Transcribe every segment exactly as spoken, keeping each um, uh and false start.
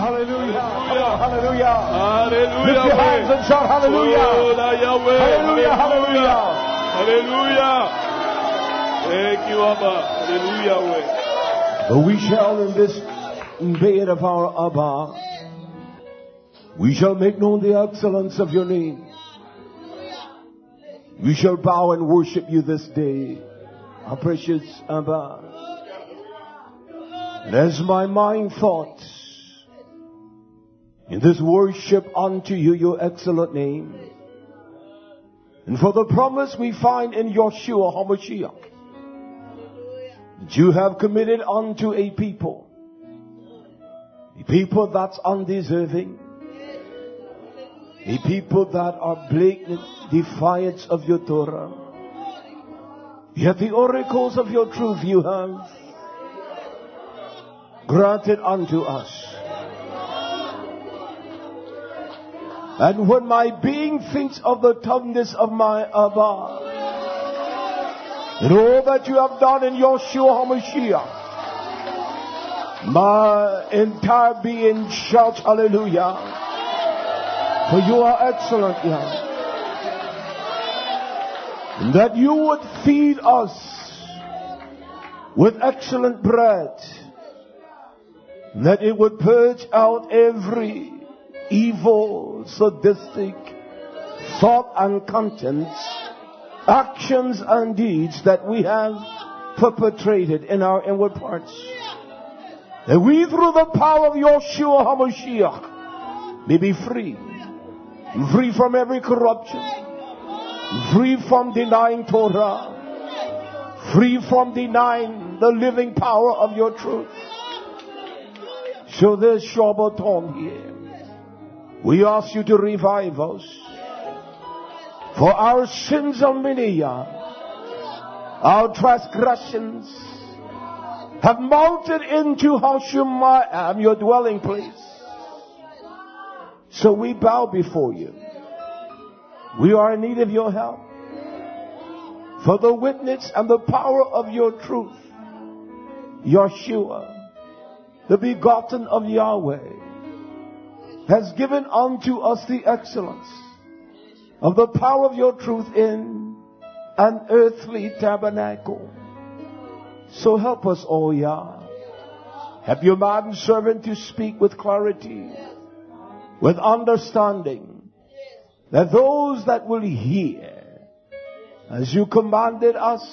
Hallelujah. Hallelujah. Hallelujah. Hallelujah. Lift your hands and shout hallelujah. Oh, Yahweh. Hallelujah. Hallelujah. Hallelujah. Thank you, Abba. Hallelujah. But we shall in this bed of our Abba, we shall make known the excellence of your name. We shall bow and worship you this day, our precious Abba. And as my mind thought in this worship unto you, your excellent name, and for the promise we find in Yeshua HaMashiach, that you have committed unto a people, a people that's undeserving, a people that are blatant defiance of your Torah. Yet the oracles of your truth you have granted unto us. And when my being thinks of the tongueness of my Abba, and all that you have done in Yeshua HaMashiach, my entire being shouts hallelujah. For you are excellent, Yah. And that you would feed us with excellent bread. And that it would purge out every evil, sadistic thought and contents, actions and deeds that we have perpetrated in our inward parts. That we through the power of Yeshua HaMashiach may be free. Free from every corruption. Free from denying Torah. Free from denying the living power of your truth. So there's Shabbaton here. We ask you to revive us. For our sins are many. Our transgressions have mounted into Hashemayim, your dwelling place. So we bow before you. We are in need of your help. For the witness and the power of your truth, Yeshua, the begotten of Yahweh, has given unto us the excellence of the power of your truth in an earthly tabernacle. So help us, O Yah. Have your man servant to speak with clarity, with understanding, that those that will hear, as you commanded us,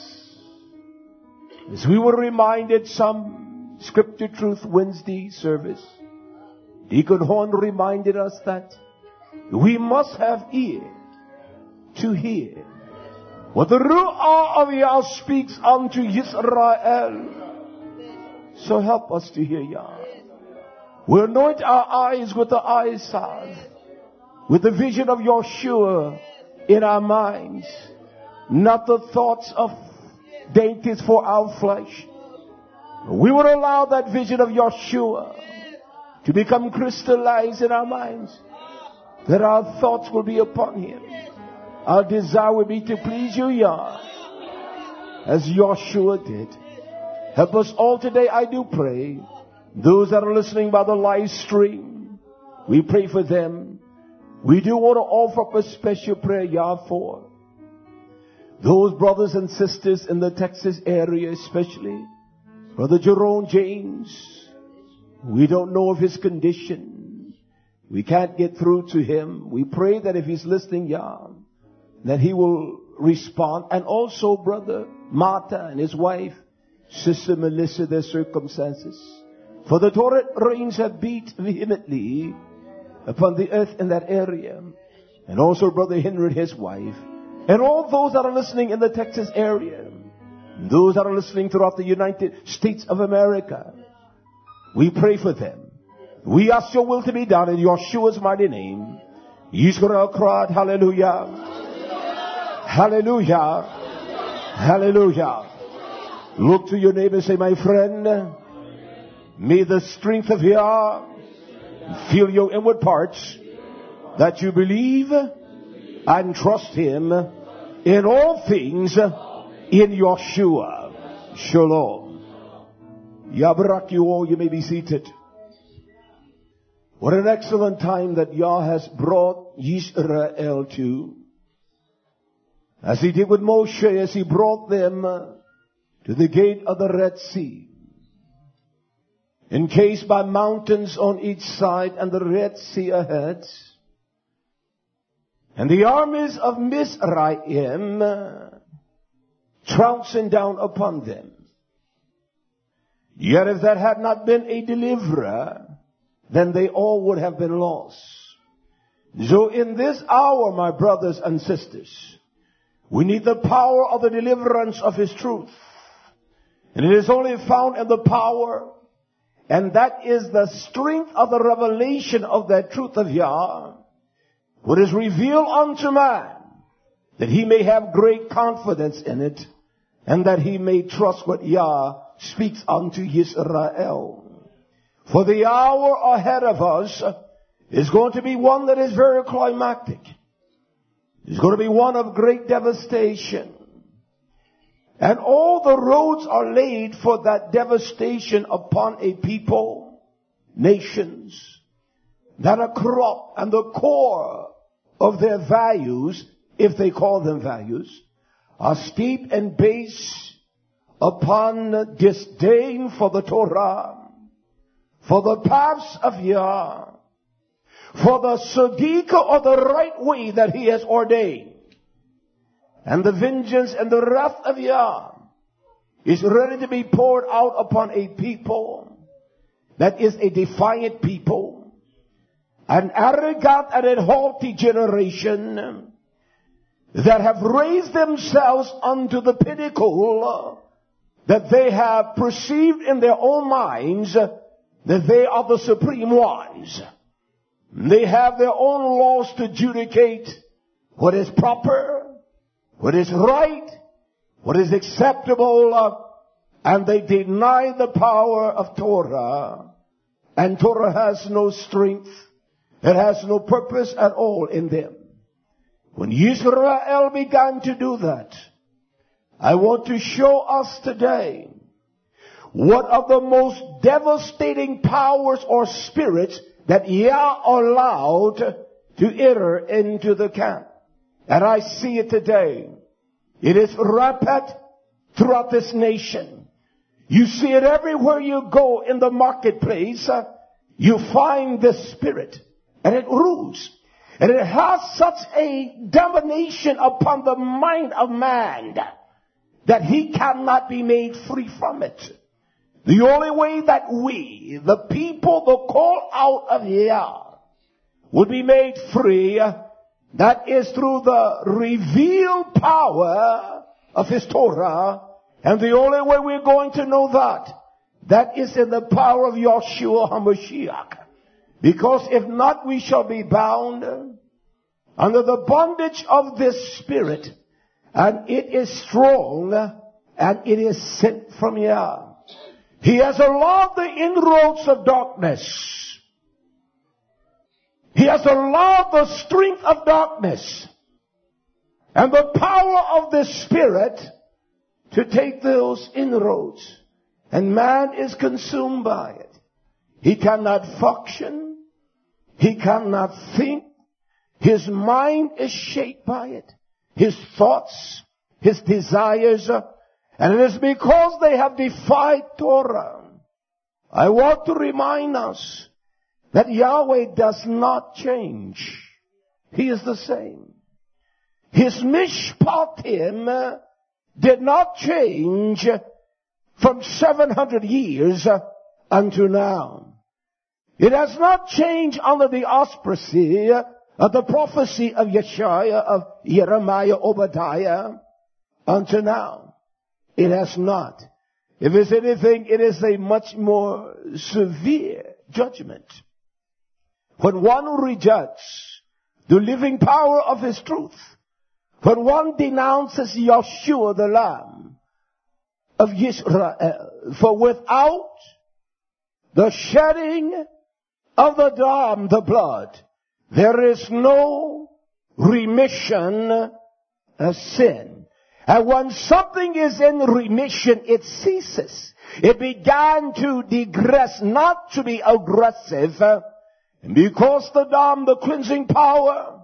as we were reminded some Scripture Truth Wednesday service, Deacon Horn reminded us that we must have ear to hear what the Ruach of Yah speaks unto Israel. So help us to hear Yah. We anoint our eyes with the eye salve, with the vision of Yeshua in our minds, not the thoughts of dainties for our flesh. We will allow that vision of Yeshua to become crystallized in our minds, that our thoughts will be upon Him. Our desire will be to please you, Yah, as Yeshua did. Help us all today, I do pray. Those that are listening by the live stream, we pray for them. We do want to offer up a special prayer, Yah, for those brothers and sisters in the Texas area, especially Brother Jerome James. We don't know of his condition. We can't get through to him. We pray that if he's listening, Yah, that he will respond. And also Brother Martha and his wife, Sister Melissa, their circumstances. For the torrent rains have beat vehemently upon the earth in that area. And also Brother Henry, his wife. And all those that are listening in the Texas area. Those that are listening throughout the United States of America. We pray for them. We ask your will to be done in Yeshua's mighty name. Yisrael cried, hallelujah. Hallelujah. Hallelujah. Look to your neighbor and say, my friend, may the strength of Yah fill your inward parts, that you believe and trust Him in all things in Yeshua. Shalom. Yah barak you all. You may be seated. What an excellent time that Yah has brought Yisrael to. As he did with Moshe, as he brought them to the gate of the Red Sea, encased by mountains on each side and the Red Sea ahead, and the armies of Mizraim trouncing down upon them. Yet if that had not been a deliverer, then they all would have been lost. So in this hour, my brothers and sisters, we need the power of the deliverance of His truth. And it is only found in the power, and that is the strength of the revelation of that truth of Yah, what is revealed unto man, that he may have great confidence in it, and that he may trust what Yah speaks unto Israel. For the hour ahead of us is going to be one that is very climactic. It's going to be one of great devastation. And all the roads are laid for that devastation upon a people, nations, that are corrupt, and the core of their values, if they call them values, are steeped and based upon disdain for the Torah, for the paths of Yah, for the Sadiqa, or the right way that He has ordained. And the vengeance and the wrath of Yah is ready to be poured out upon a people that is a defiant people, an arrogant and a haughty generation that have raised themselves unto the pinnacle that they have perceived in their own minds that they are the supreme ones. They have their own laws to adjudicate what is proper, what is right, what is acceptable, and they deny the power of Torah. And Torah has no strength. It has no purpose at all in them. When Israel began to do that, I want to show us today what of the most devastating powers or spirits that Yah allowed to enter into the camp. And I see it today. It is rampant throughout this nation. You see it everywhere you go in the marketplace. You find this spirit, and it rules. And it has such a domination upon the mind of man that he cannot be made free from it. The only way that we, the people, the call out of Yah, would be made free, that is through the revealed power of His Torah. And the only way we're going to know that, that is in the power of Yahshua HaMashiach. Because if not, we shall be bound under the bondage of this spirit. And it is strong, and it is sent from Yah. He has allowed the inroads of darkness. He has allowed the strength of darkness and the power of the Spirit to take those inroads. And man is consumed by it. He cannot function. He cannot think. His mind is shaped by it. His thoughts, his desires, and it is because they have defied Torah. I want to remind us that Yahweh does not change. He is the same. His mishpatim did not change from seven hundred years unto now. It has not changed under the auspices of the prophecy of Yeshaya, of Jeremiah, Obadiah, unto now. It has not. If it's anything, it is a much more severe judgment. When one rejects the living power of His truth, when one denounces Yeshua the Lamb of Israel, for without the shedding of the dam, the blood, there is no remission of sin. And when something is in remission, it ceases. It began to digress, not to be aggressive. And because the dam, the cleansing power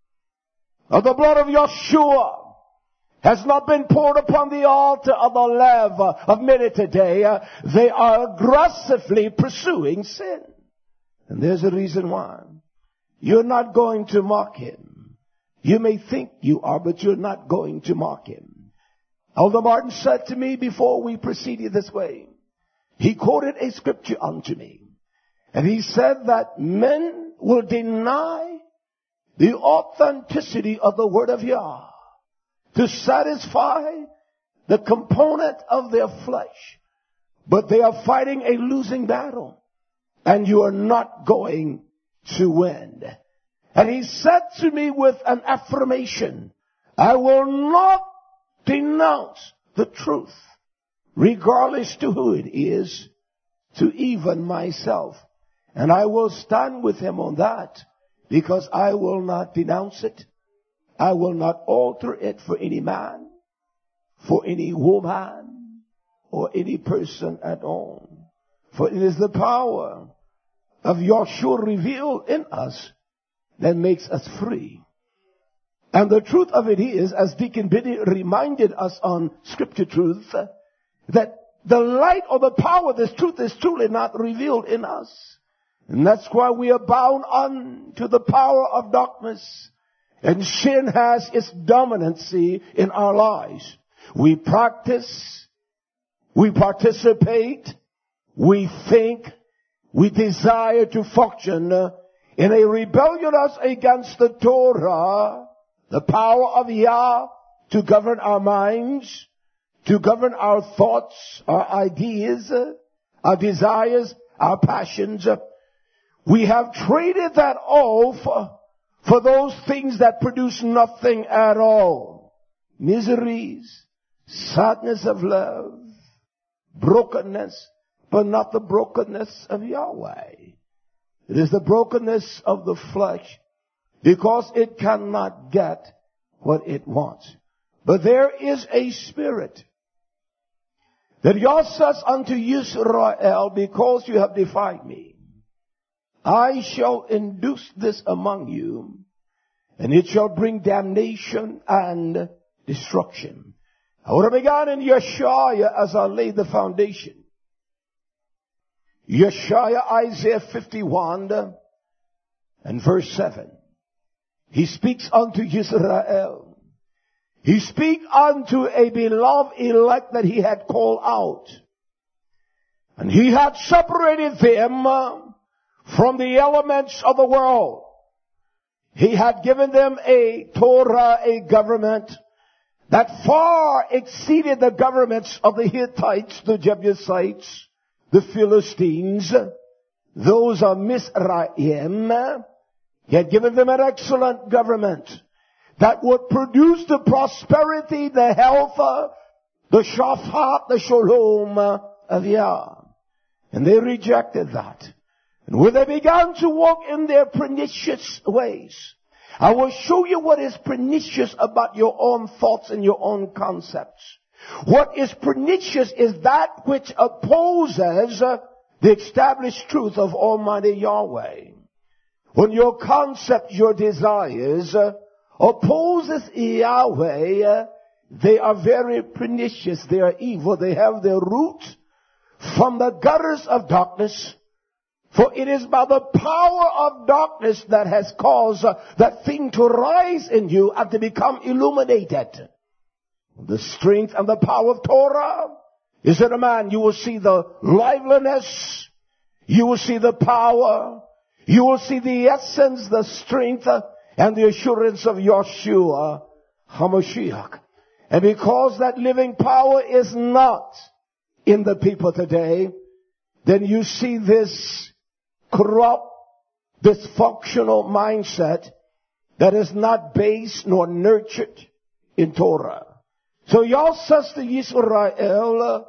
of the blood of Yeshua has not been poured upon the altar of the Lev of many today, uh, they are aggressively pursuing sin. And there's a reason why. You're not going to mock him. You may think you are, but you're not going to mock him. Elder Martin said to me before we proceeded this way, he quoted a scripture unto me. And he said that men will deny the authenticity of the word of Yah to satisfy the component of their flesh. But they are fighting a losing battle. And you are not going to win. And he said to me with an affirmation, I will not denounce the truth, regardless to who it is, to even myself. And I will stand with him on that, because I will not denounce it. I will not alter it for any man, for any woman, or any person at all. For it is the power of Yeshua revealed in us that makes us free. And the truth of it is, as Deacon Biddy reminded us on Scripture Truth, that the light or the power of this truth is truly not revealed in us. And that's why we are bound on to the power of darkness. And sin has its dominancy in our lives. We practice, we participate, we think, we desire to function in a rebellion against the Torah, the power of Yah to govern our minds, to govern our thoughts, our ideas, our desires, our passions. We have traded that all for, for those things that produce nothing at all. Miseries, sadness of love, brokenness, but not the brokenness of Yahweh. It is the brokenness of the flesh, because it cannot get what it wants. But there is a spirit that Yah says unto Israel, because you have defied me, I shall induce this among you, and it shall bring damnation and destruction. I would have begun in Yeshaya as I laid the foundation. Yeshaya, Isaiah fifty-one and verse seven. He speaks unto Israel. He speaks unto a beloved elect that he had called out. And he had separated them from the elements of the world. He had given them a Torah, a government that far exceeded the governments of the Hittites, the Jebusites, the Philistines, those of Mizraim. He had given them an excellent government that would produce the prosperity, the health, the shafat, the shalom of Yah. And they rejected that. And when they began to walk in their pernicious ways, I will show you what is pernicious about your own thoughts and your own concepts. What is pernicious is that which opposes the established truth of Almighty Yahweh. When your concept, your desires, opposes Yahweh, they are very pernicious. They are evil. They have their root from the gutters of darkness. For it is by the power of darkness that has caused uh, that thing to rise in you and to become illuminated. The strength and the power of Torah is in a man. You will see the liveliness. You will see the power. You will see the essence, the strength, uh, and the assurance of Yeshua HaMashiach. And because that living power is not in the people today, then you see this corrupt, dysfunctional mindset that is not based nor nurtured in Torah. So Yah says to Yisrael,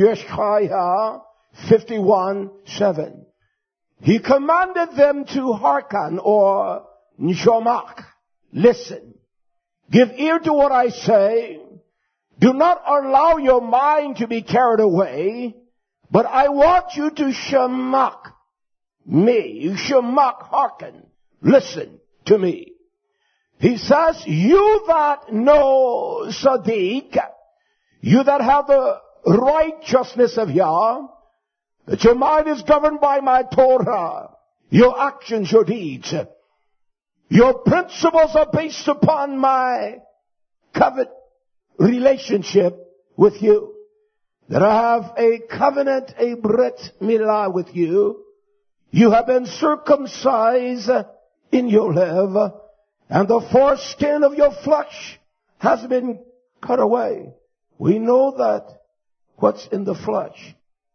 Yeshaya fifty-one seven. He commanded them to hearken or nishomak. Listen. Give ear to what I say. Do not allow your mind to be carried away, but I want you to shamak. me. Shamak, hearken. Listen to me. He says, you that know Sadiq, you that have the righteousness of Yah, that your mind is governed by my Torah, your actions, your deeds, your principles are based upon my covenant relationship with you. That I have a covenant, a Brit Milah with you. You have been circumcised in your life, and the foreskin of your flesh has been cut away. We know that what's in the flesh.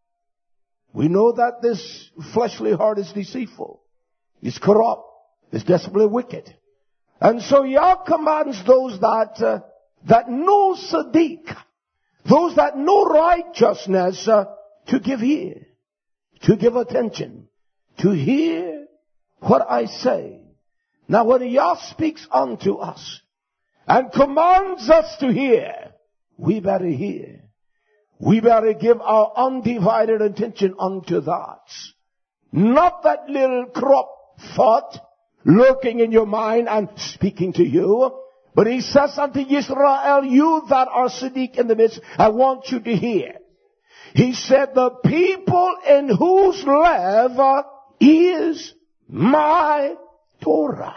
We know that this fleshly heart is deceitful. It's corrupt. It's desperately wicked. And so Yah commands those that, uh, that know Sadiq, those that know righteousness, uh, to give ear, to give attention, to hear what I say. Now when Yah speaks unto us and commands us to hear, we better hear. We better give our undivided attention unto that. Not that little corrupt thought lurking in your mind and speaking to you. But he says unto Israel, you that are Sadiq in the midst, I want you to hear. He said, the people in whose love is my Torah.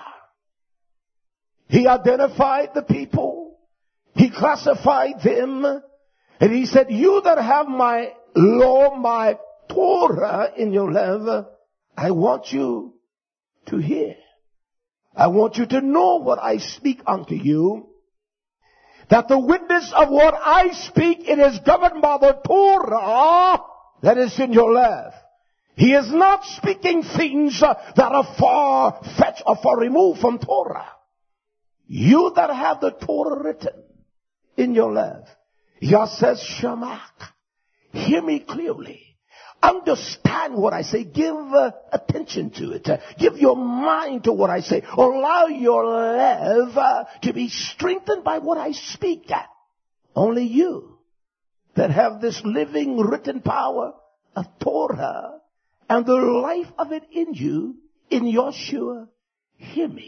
He identified the people. He classified them. And he said, you that have my law, my Torah in your love, I want you to hear. I want you to know what I speak unto you. That the witness of what I speak, it is governed by the Torah that is in your love. He is not speaking things uh, that are far-fetched or far removed from Torah. You that have the Torah written in your love, Yah says, Shamak, hear me clearly. Understand what I say. Give uh, attention to it. Uh, give your mind to what I say. Allow your love uh, to be strengthened by what I speak at. Only you that have this living written power of Torah and the life of it in you, in Yeshua, hear me.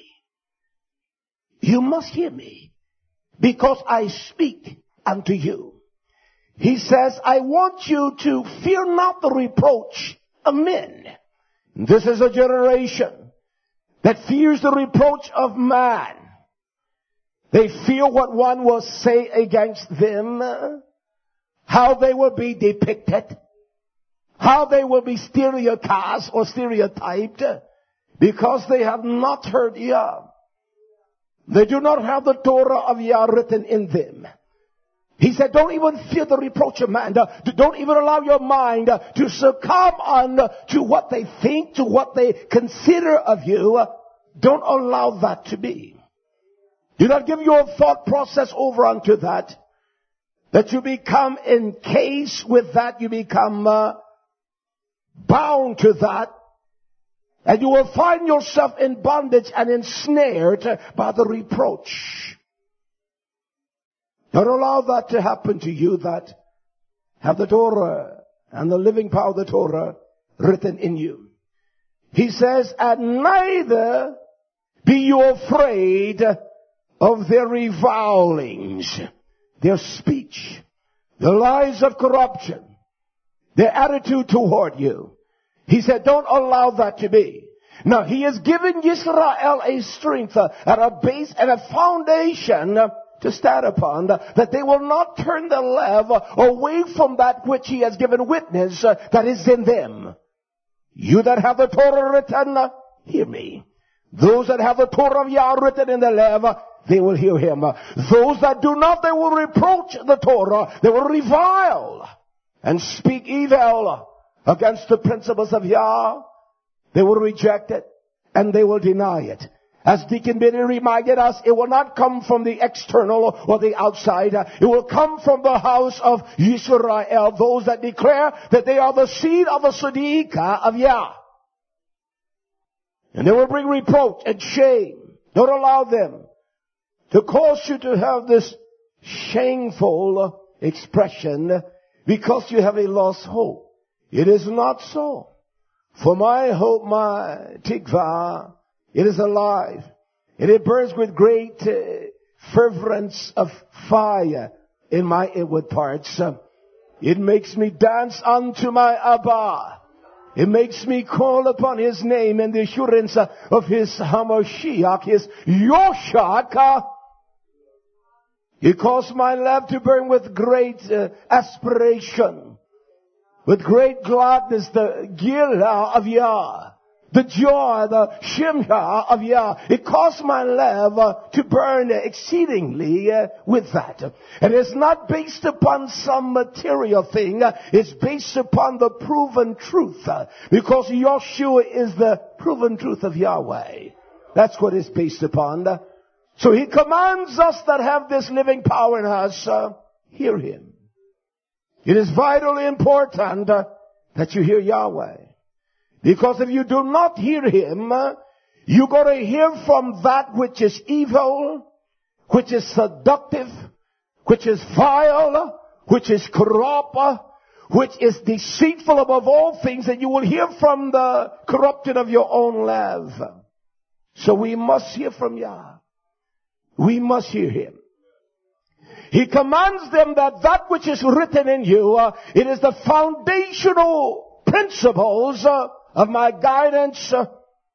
You must hear me because I speak unto you. He says, I want you to fear not the reproach of men. This is a generation that fears the reproach of man. They fear what one will say against them, how they will be depicted, how they will be stereotyped or stereotyped, because they have not heard Yah. They do not have the Torah of Yah written in them. He said, don't even fear the reproach of man. Don't even allow your mind to succumb on to what they think, to what they consider of you. Don't allow that to be. Do not give your thought process over unto that. That you become encased with that. You become uh, bound to that. And you will find yourself in bondage and ensnared by the reproach. Don't allow that to happen to you that have the Torah and the living power of the Torah written in you. He says, and neither be you afraid of their revilings, their speech, the lies of corruption, their attitude toward you. He said, don't allow that to be. Now, he has given Israel a strength uh, and a base and a foundation uh, to stand upon, uh, that they will not turn their love uh, away from that which he has given witness uh, that is in them. You that have the Torah written, uh, hear me. Those that have the Torah of Yah written in their love, uh, they will hear him. Uh, those that do not, they will reproach the Torah. They will revile and speak evil against the principles of Yah. They will reject it and they will deny it. As Deacon Benny reminded us, it will not come from the external or the outside. It will come from the house of Israel, those that declare that they are the seed of the Sadiqa of Yah. And they will bring reproach and shame. Don't allow them to cause you to have this shameful expression because you have a lost hope. It is not so. For my hope, my tikva, it is alive. And it burns with great uh, fervence of fire in my inward parts. Uh, it makes me dance unto my Abba. It makes me call upon His name and the assurance uh, of His Hamashiach, His Yoshak. It caused my love to burn with great uh, aspiration, with great gladness, the Gila of Yah, the joy, the Shimha of Yah. It caused my love uh, to burn exceedingly uh, with that. And it's not based upon some material thing. It's based upon the proven truth. Uh, because Yeshua is the proven truth of Yahweh. That's what it's based upon. So He commands us that have this living power in us, uh, hear Him. It is vitally important uh, that you hear Yahweh. Because if you do not hear Him, uh, you're going to hear from that which is evil, which is seductive, which is vile, which is corrupt, uh, which is deceitful above all things, and you will hear from the corrupted of your own love. So we must hear from Yah. We must hear Him. He commands them that that which is written in you, uh, it is the foundational principles uh, of my guidance, uh,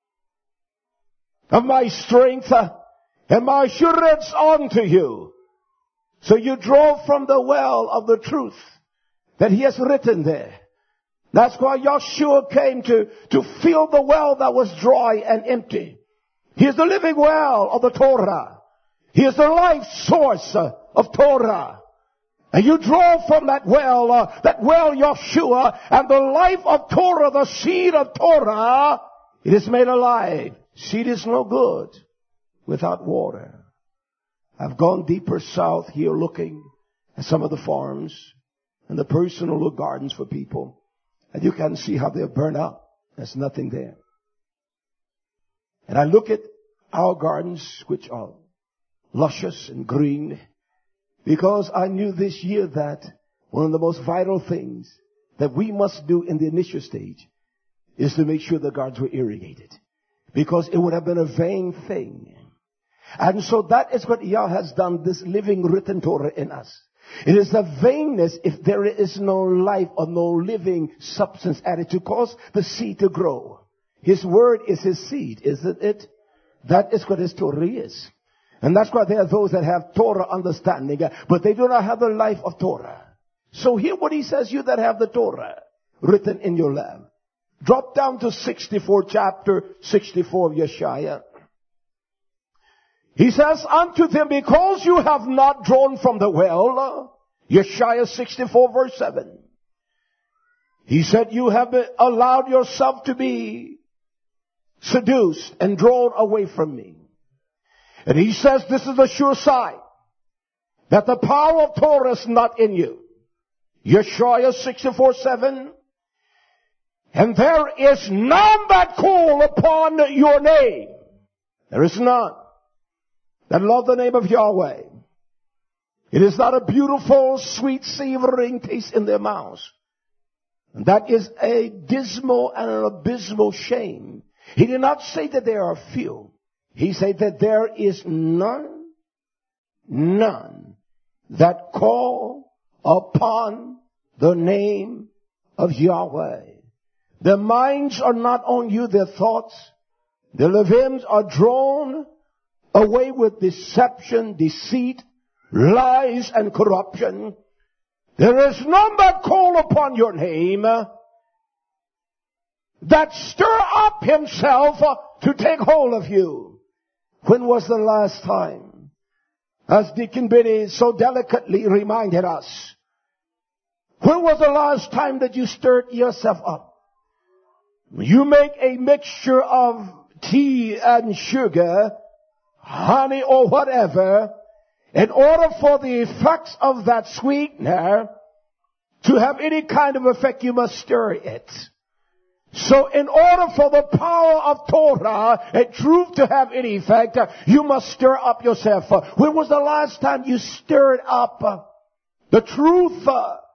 of my strength, uh, and my assurance unto you. So you draw from the well of the truth that He has written there. That's why Yeshua came to, to fill the well that was dry and empty. He is the living well of the Torah. He is the life source uh, of Torah. And you draw from that well, uh, that well Yeshua, and the life of Torah, the seed of Torah, it is made alive. Seed is no good without water. I've gone deeper south here looking at some of the farms and the personal little gardens for people. And you can see how they're burned up. There's nothing there. And I look at our gardens, which are luscious and green, because I knew this year that one of the most vital things that we must do in the initial stage is to make sure the gardens were irrigated, because it would have been a vain thing. And so that is what Yah has done, this living written Torah in us. It is a vainness if there is no life or no living substance added to cause the seed to grow. His word is His seed, isn't it? That is what His Torah is. And that's why there are those that have Torah understanding, but they do not have the life of Torah. So hear what He says, you that have the Torah written in your lap. Drop down to sixty-four, chapter sixty-four of Yeshaya. He says, unto them, because you have not drawn from the well, Yeshaya sixty-four, verse seven. He said, you have allowed yourself to be seduced and drawn away from me. And He says, this is the sure sign that the power of Torah is not in you. Yeshaya sixty-four, seven. And there is none that call upon your name. There is none that love the name of Yahweh. It is not a beautiful, sweet, savoring taste in their mouths. And that is a dismal and an abysmal shame. He did not say that there are few. He said that there is none, none that call upon the name of Yahweh. Their minds are not on you, their thoughts. Their limbs are drawn away with deception, deceit, lies, and corruption. There is none that call upon your name that stir up himself to take hold of you. When was the last time, as Deacon Benny so delicately reminded us, when was the last time that you stirred yourself up? You make a mixture of tea and sugar, honey or whatever, in order for the effects of that sweetener to have any kind of effect, you must stir it. So in order for the power of Torah and truth to have any effect, you must stir up yourself. When was the last time you stirred up the truth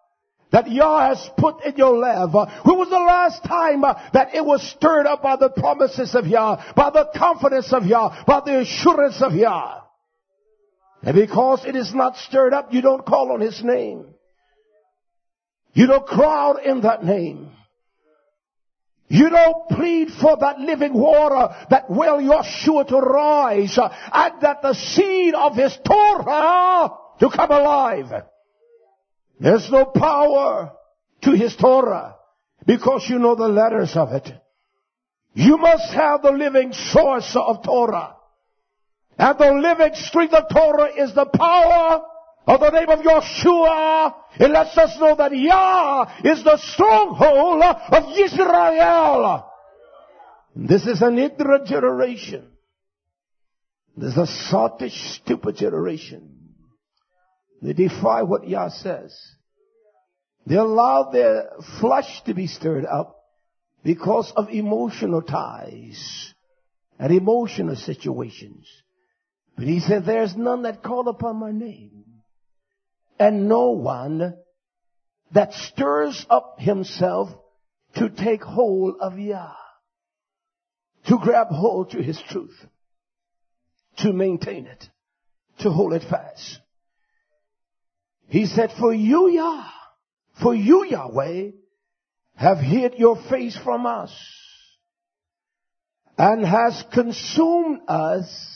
that Yah has put in your life? When was the last time uh, that it was stirred up by the promises of Yah, by the confidence of Yah, by the assurance of Yah? And because it is not stirred up, you don't call on His name. You don't crowd in that name. You don't plead for that living water that will Yeshua to rise uh, and that the seed of His Torah to come alive. There's no power to His Torah because you know the letters of it. You must have the living source of Torah. And the living strength of Torah is the power of the name of Yeshua. It lets us know that Yah is the stronghold of Israel. This is an ignorant generation. This is a sottish, stupid generation. They defy what Yah says. They allow their flesh to be stirred up because of emotional ties and emotional situations. But He said, there's none that call upon my name, and no one that stirs up himself to take hold of Yah, to grab hold to His truth, to maintain it, to hold it fast. He said, for you, Yah, for you, Yahweh, have hid your face from us and has consumed us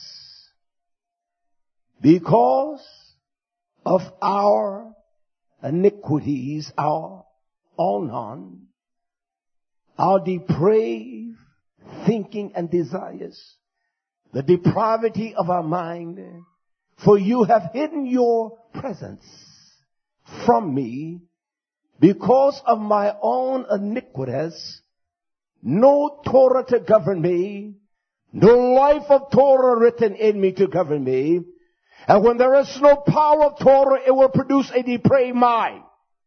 because of our iniquities, our onan, our depraved thinking and desires, the depravity of our mind. For you have hidden your presence from me because of my own iniquities. No Torah to govern me, no life of Torah written in me to govern me. And when there is no power of Torah, it will produce a depraved mind.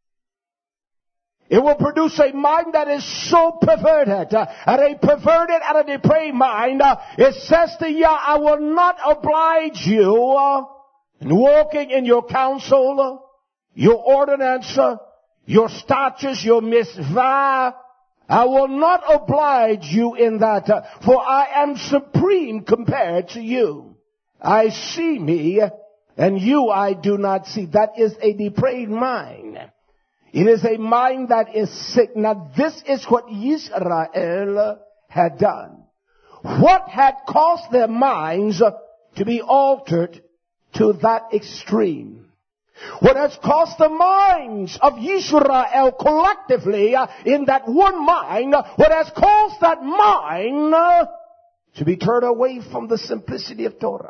It will produce a mind that is so perverted. Uh, and a perverted and a depraved mind, uh, it says to Yah, I will not oblige you uh, in walking in your counsel, uh, your ordinance, uh, your statutes, your mitzvah. I will not oblige you in that, uh, for I am supreme compared to you. I see me, and you I do not see. That is a depraved mind. It is a mind that is sick. Now this is what Israel had done. What had caused their minds to be altered to that extreme? What has caused the minds of Israel collectively in that one mind, what has caused that mind to be turned away from the simplicity of Torah,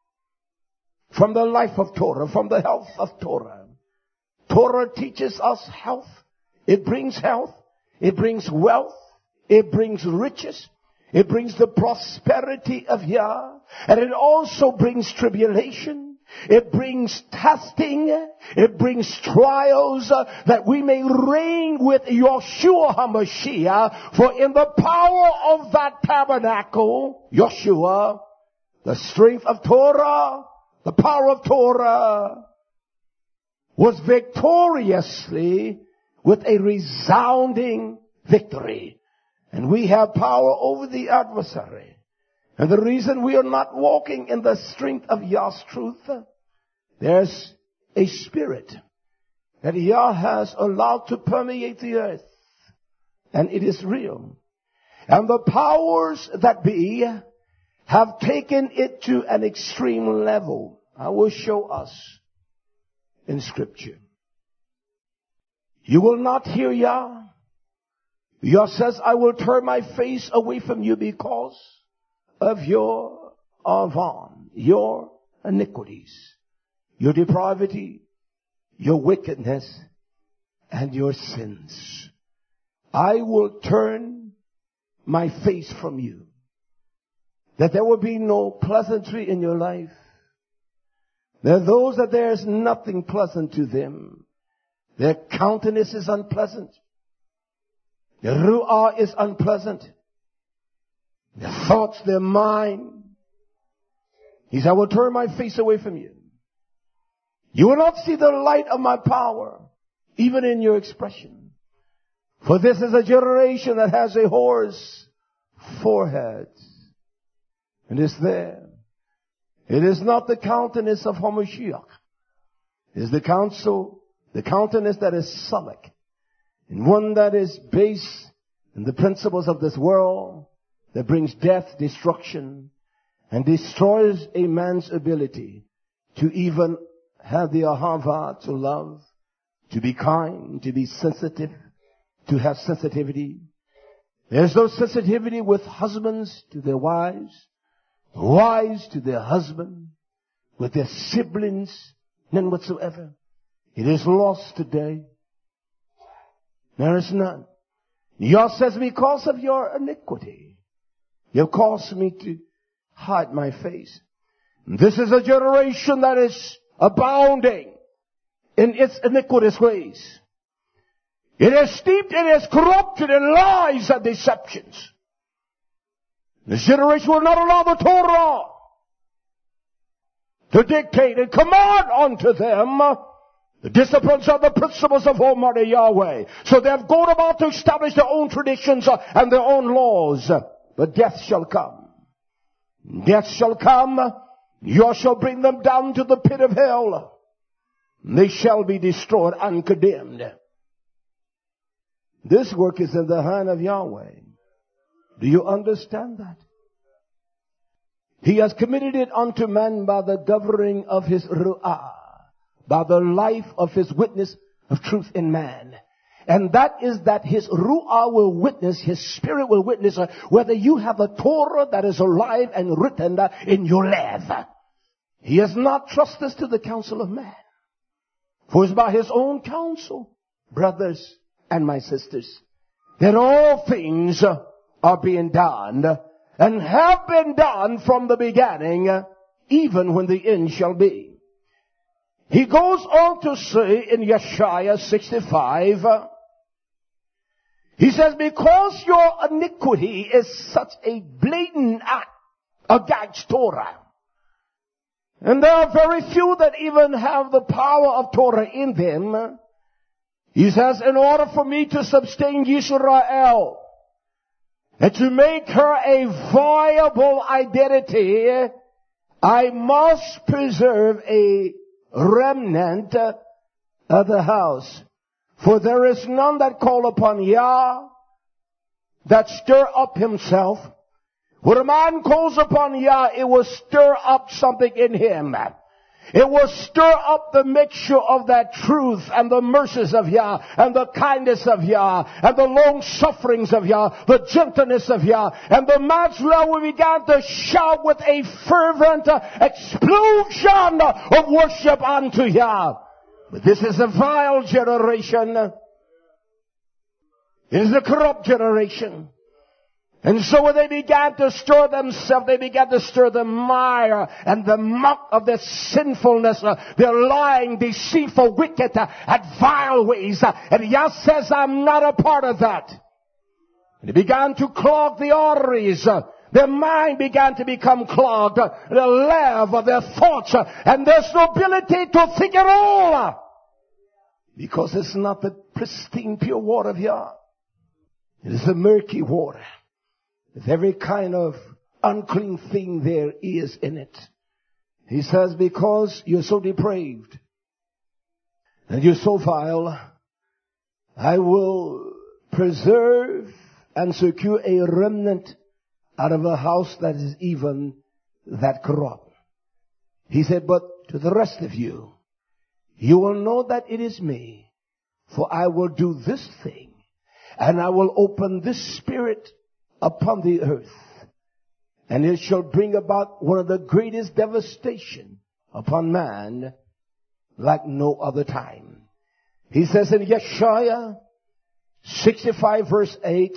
from the life of Torah, from the health of Torah. Torah teaches us health. It brings health. It brings wealth. It brings riches. It brings the prosperity of Yah. And it also brings tribulation. It brings testing. It brings trials uh, that we may reign with Yeshua HaMashiach. For in the power of that tabernacle, Yeshua, the strength of Torah, the power of Torah was victoriously with a resounding victory. And we have power over the adversary. And the reason we are not walking in the strength of Yah's truth, there's a spirit that Yah has allowed to permeate the earth. And it is real. And the powers that be have taken it to an extreme level. I will show us in Scripture. You will not hear Yah. Yah says, I will turn my face away from you because of your avan, your iniquities, your depravity, your wickedness, and your sins. I will turn my face from you. That there will be no pleasantry in your life. There are those that there is nothing pleasant to them. Their countenance is unpleasant. Their ru'ah is unpleasant. Their thoughts, their mind. He said, I will turn my face away from you. You will not see the light of my power. even in your expression. For this is a generation that has a whore's forehead. And it's there. It is not the countenance of Hamashiach. It is the counsel, the countenance that is sullic, and one that is based in the principles of this world, that brings death, destruction, and destroys a man's ability to even have the ahava, to love, to be kind, to be sensitive, to have sensitivity. There's no sensitivity with husbands to their wives, wives to their husband, with their siblings, none whatsoever. It is lost today. There is none. Yah says, because of your iniquity, you have caused me to hide my face. This is a generation that is abounding in its iniquitous ways. It is steeped, it is corrupted in lies and deceptions. This generation will not allow the Torah to dictate and command unto them the disciplines and the principles of Almighty Yahweh. So they have gone about to establish their own traditions and their own laws. But death shall come. Death shall come. You shall bring them down to the pit of hell. They shall be destroyed and condemned. This work is in the hand of Yahweh. Do you understand that? He has committed it unto man by the governing of his ru'ah, by the life of his witness of truth in man. And that is that his ru'ah will witness, his spirit will witness uh, whether you have a Torah that is alive and written uh, in your life. He has not trusted us to the counsel of man. For it's by his own counsel, brothers and my sisters, that all things uh, are being done and have been done from the beginning, uh, even when the end shall be. He goes on to say in Yeshaya sixty-five, uh, he says, because your iniquity is such a blatant act against Torah. And there are very few that even have the power of Torah in them. He says, in order for me to sustain Yisrael and to make her a viable identity, I must preserve a remnant of the house. For there is none that call upon Yah, that stir up himself. When a man calls upon Yah, it will stir up something in him. It will stir up the mixture of that truth and the mercies of Yah and the kindness of Yah and the long sufferings of Yah, the gentleness of Yah. And the man's love will begin to shout with a fervent explosion of worship unto Yah. But this is a vile generation. It is a corrupt generation. And so when they began to stir themselves, they began to stir the mire and the muck of their sinfulness, uh, their lying, deceitful, wicked, uh, and vile ways. Uh, and Yah says, I'm not a part of that. And they began to clog the arteries. Uh, their mind began to become clogged. Uh, the love of their thoughts. Uh, and there's no ability to think at all. Uh, because it's not the pristine, pure water of Yah. It is the murky water. With every kind of unclean thing there is in it. He says, because you're so depraved and you're so vile, I will preserve and secure a remnant out of a house that is even that corrupt. He said, but to the rest of you, you will know that it is me, for I will do this thing, and I will open this spirit upon the earth, and it shall bring about one of the greatest devastation upon man like no other time. He says in Yeshaya sixty-five verse eight,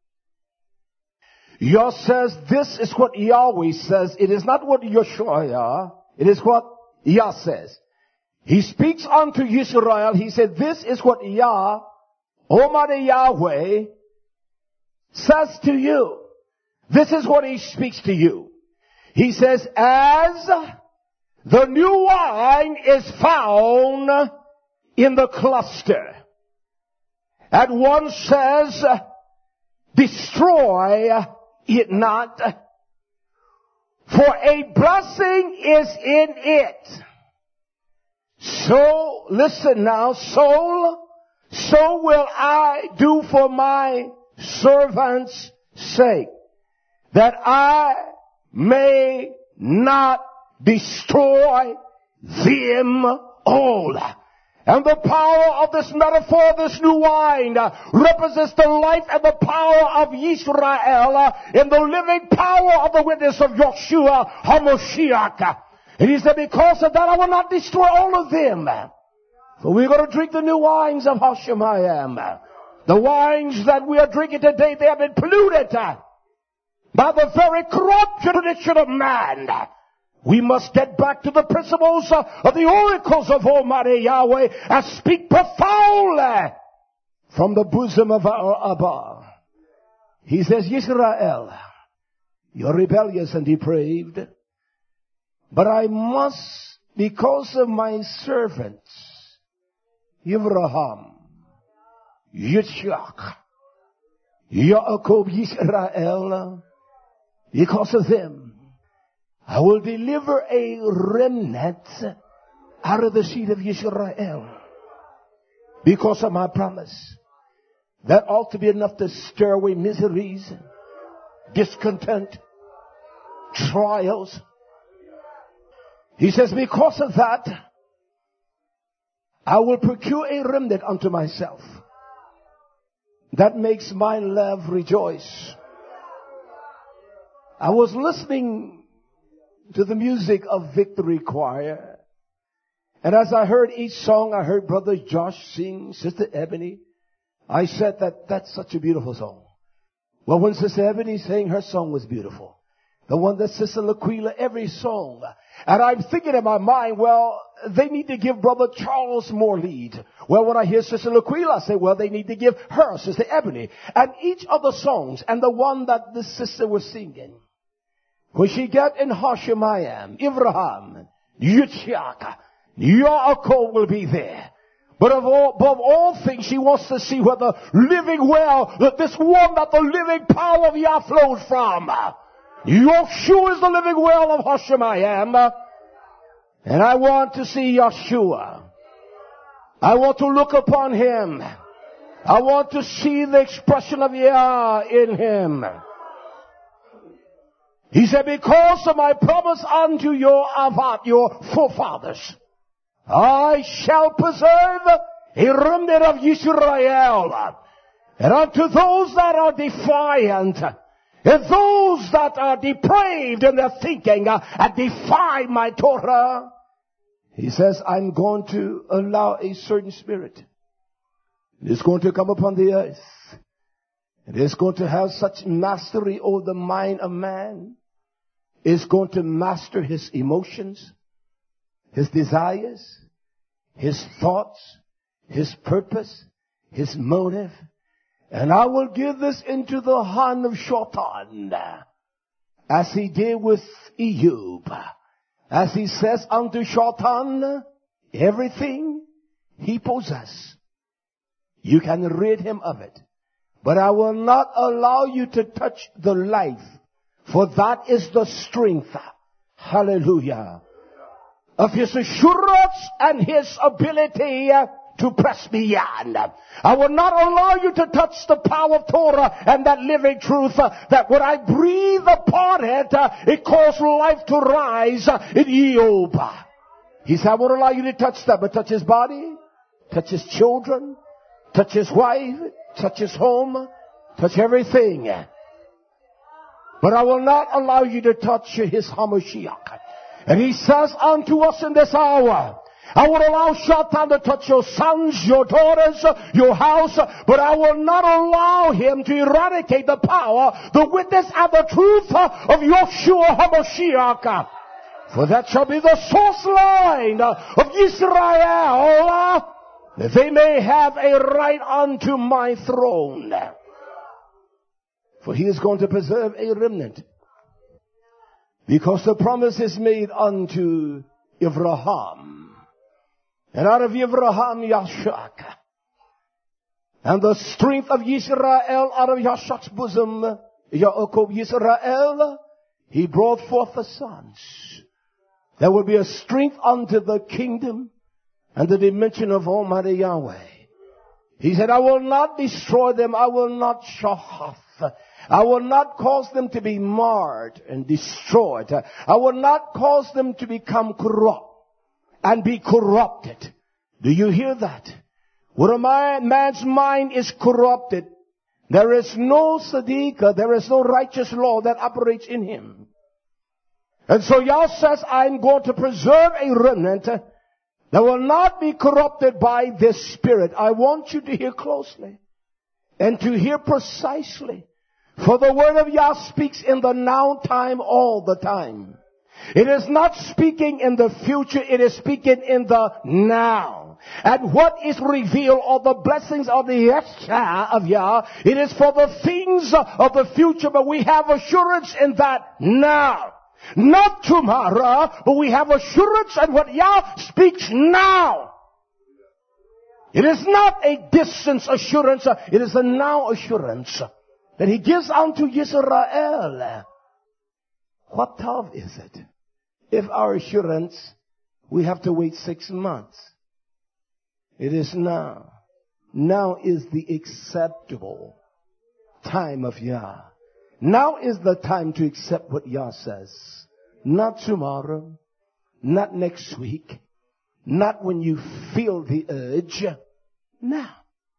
Yah says, this is what Yahweh says. It is not what Yeshaya, it is what Yah says. He speaks unto Israel. He said, this is what Yah, Almighty Yahweh, says to you. This is what he speaks to you. He says, as the new wine is found in the cluster. And one says, destroy it not, for a blessing is in it. So, listen now, soul, so will I do for my servant's sake, that I may not destroy them all. And the power of this metaphor, this new wine, uh, represents the life and the power of Israel uh, in the living power of the witness of Yeshua HaMashiach. And he said, because of that, I will not destroy all of them. So we're going to drink the new wines of Hashemayim. The wines that we are drinking today, they have been polluted uh, by the very corrupt tradition of man. We must get back to the principles uh, of the oracles of Almighty Yahweh and speak profoundly from the bosom of our Abba. He says, Yisrael, you're rebellious and depraved, but I must, because of my servants, Abraham, Yitzchak, Yaakov, Yisrael, because of them, I will deliver a remnant out of the seed of Israel. Because of my promise. That ought to be enough to stir away miseries, discontent, trials. He says, because of that, I will procure a remnant unto myself. That makes my love rejoice. I was listening to the music of Victory Choir. And as I heard each song, I heard Brother Josh sing, Sister Ebony. I said that that's such a beautiful song. Well, when Sister Ebony sang, her song was beautiful. The one that Sister Laquila, every song. And I'm thinking in my mind, well, they need to give Brother Charles more lead. Well, when I hear Sister Laquila, I say, well, they need to give her, Sister Ebony. And each of the songs, and the one that the sister was singing, when she get in Hashemayim, Abraham, Yitzchak, Yaakov will be there. But of all, above all things, she wants to see where the living well, that this one that the living power of Yah flows from. Yeshua is the living well of Hashemayim. And I want to see Yeshua. I want to look upon him. I want to see the expression of Yah in him. He said, because of my promise unto your Avat, your forefathers, I shall preserve a remnant of Yisrael. And unto those that are defiant, and those that are depraved in their thinking, uh, and defy my Torah, he says, I'm going to allow a certain spirit. It is going to come upon the earth. It is going to have such mastery over the mind of man. It's going to master his emotions, his desires, his thoughts, his purpose, his motive. And I will give this into the hand of Shaitan, as he did with Ehud. As he says unto Shaitan, everything he possesses, you can rid him of it. But I will not allow you to touch the life, for that is the strength, hallelujah, of his assurance and his ability to press beyond. I will not allow you to touch the power of Torah and that living truth, uh, that when I breathe upon it, uh, it caused life to rise uh, in Eob. He said, I won't allow you to touch that, but touch his body, touch his children, touch his wife, touch his home, touch everything. But I will not allow you to touch his Hamashiach. And he says unto us in this hour, I will allow Shaitan to touch your sons, your daughters, your house, but I will not allow him to eradicate the power, the witness and the truth of Yeshua HaMashiach. For that shall be the source line of Israel, that they may have a right unto my throne. For he is going to preserve a remnant. Because the promise is made unto Abraham. And out of Abraham, Yashak. And the strength of Yisrael out of Yashak's bosom, Yaakov Yisrael, he brought forth the sons. There will be a strength unto the kingdom and the dimension of Almighty Yahweh. He said, I will not destroy them. I will not shahath. I will not cause them to be marred and destroyed. I will not cause them to become corrupt and be corrupted. Do you hear that? When a man's mind is corrupted, there is no Sadiqa, there is no righteous law that operates in him. And so Yah says, I'm going to preserve a remnant that will not be corrupted by this spirit. I want you to hear closely and to hear precisely. For the word of Yah speaks in the now time all the time. It is not speaking in the future, it is speaking in the now. And what is revealed are the blessings of the Yeshua of Yah. It is for the things of the future, but we have assurance in that now. Not tomorrow, but we have assurance in what Yah speaks now. It is not a distance assurance, it is a now assurance that He gives unto Yisrael. What tough is it? If our assurance, we have to wait six months. It is now. Now is the acceptable time of Yah. Now is the time to accept what Yah says. Not tomorrow. Not next week. Not when you feel the urge. Now.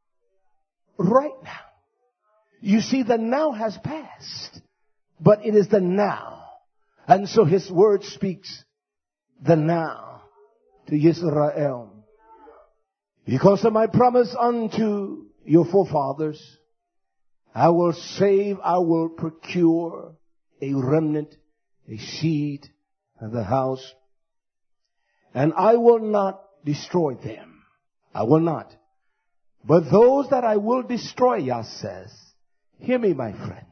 Right now. You see, the now has passed. But it is the now. And so His word speaks the now to Yisrael. Because of my promise unto your forefathers, I will save, I will procure a remnant, a seed of the house, and I will not destroy them. I will not. But those that I will destroy, Yah says, hear me, my friends.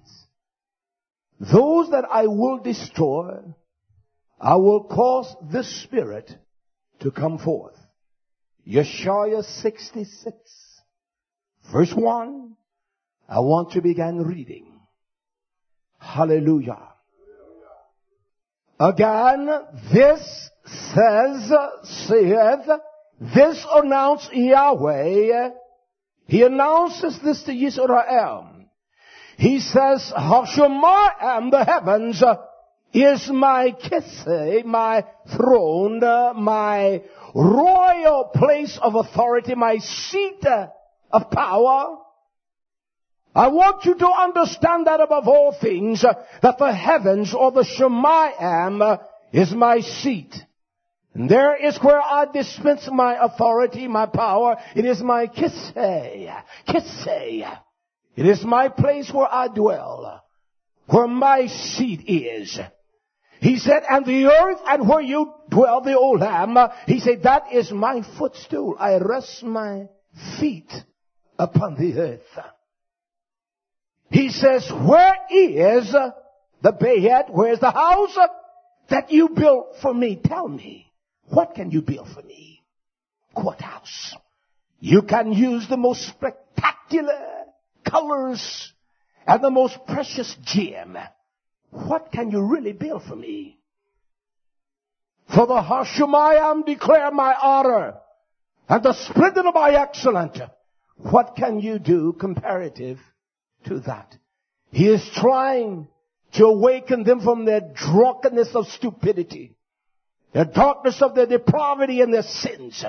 Those that I will destroy, I will cause this spirit to come forth. Yeshaya sixty-six, verse one. I want to begin reading. Hallelujah. Again, this says, saith, this announced Yahweh. He announces this to Yisrael. He says, Hashemayim, the heavens, is my kisseh, my throne, my royal place of authority, my seat of power. I want you to understand that above all things, that the heavens or the Shemayim is my seat. And there is where I dispense my authority, my power. It is my kisseh, kisseh. It is my place where I dwell, where my seat is. He said, and the earth and where you dwell, the Olam, He said, that is my footstool. I rest my feet upon the earth. He says, where is the bayet? Where is the house that you built for me? Tell me, what can you build for me? Courthouse. You can use the most spectacular colors and the most precious gem. What can you really build for me? For the Hashemayim declare my honor and the splendor of my excellence. What can you do comparative to that? He is trying to awaken them from their drunkenness of stupidity, their darkness of their depravity and their sins.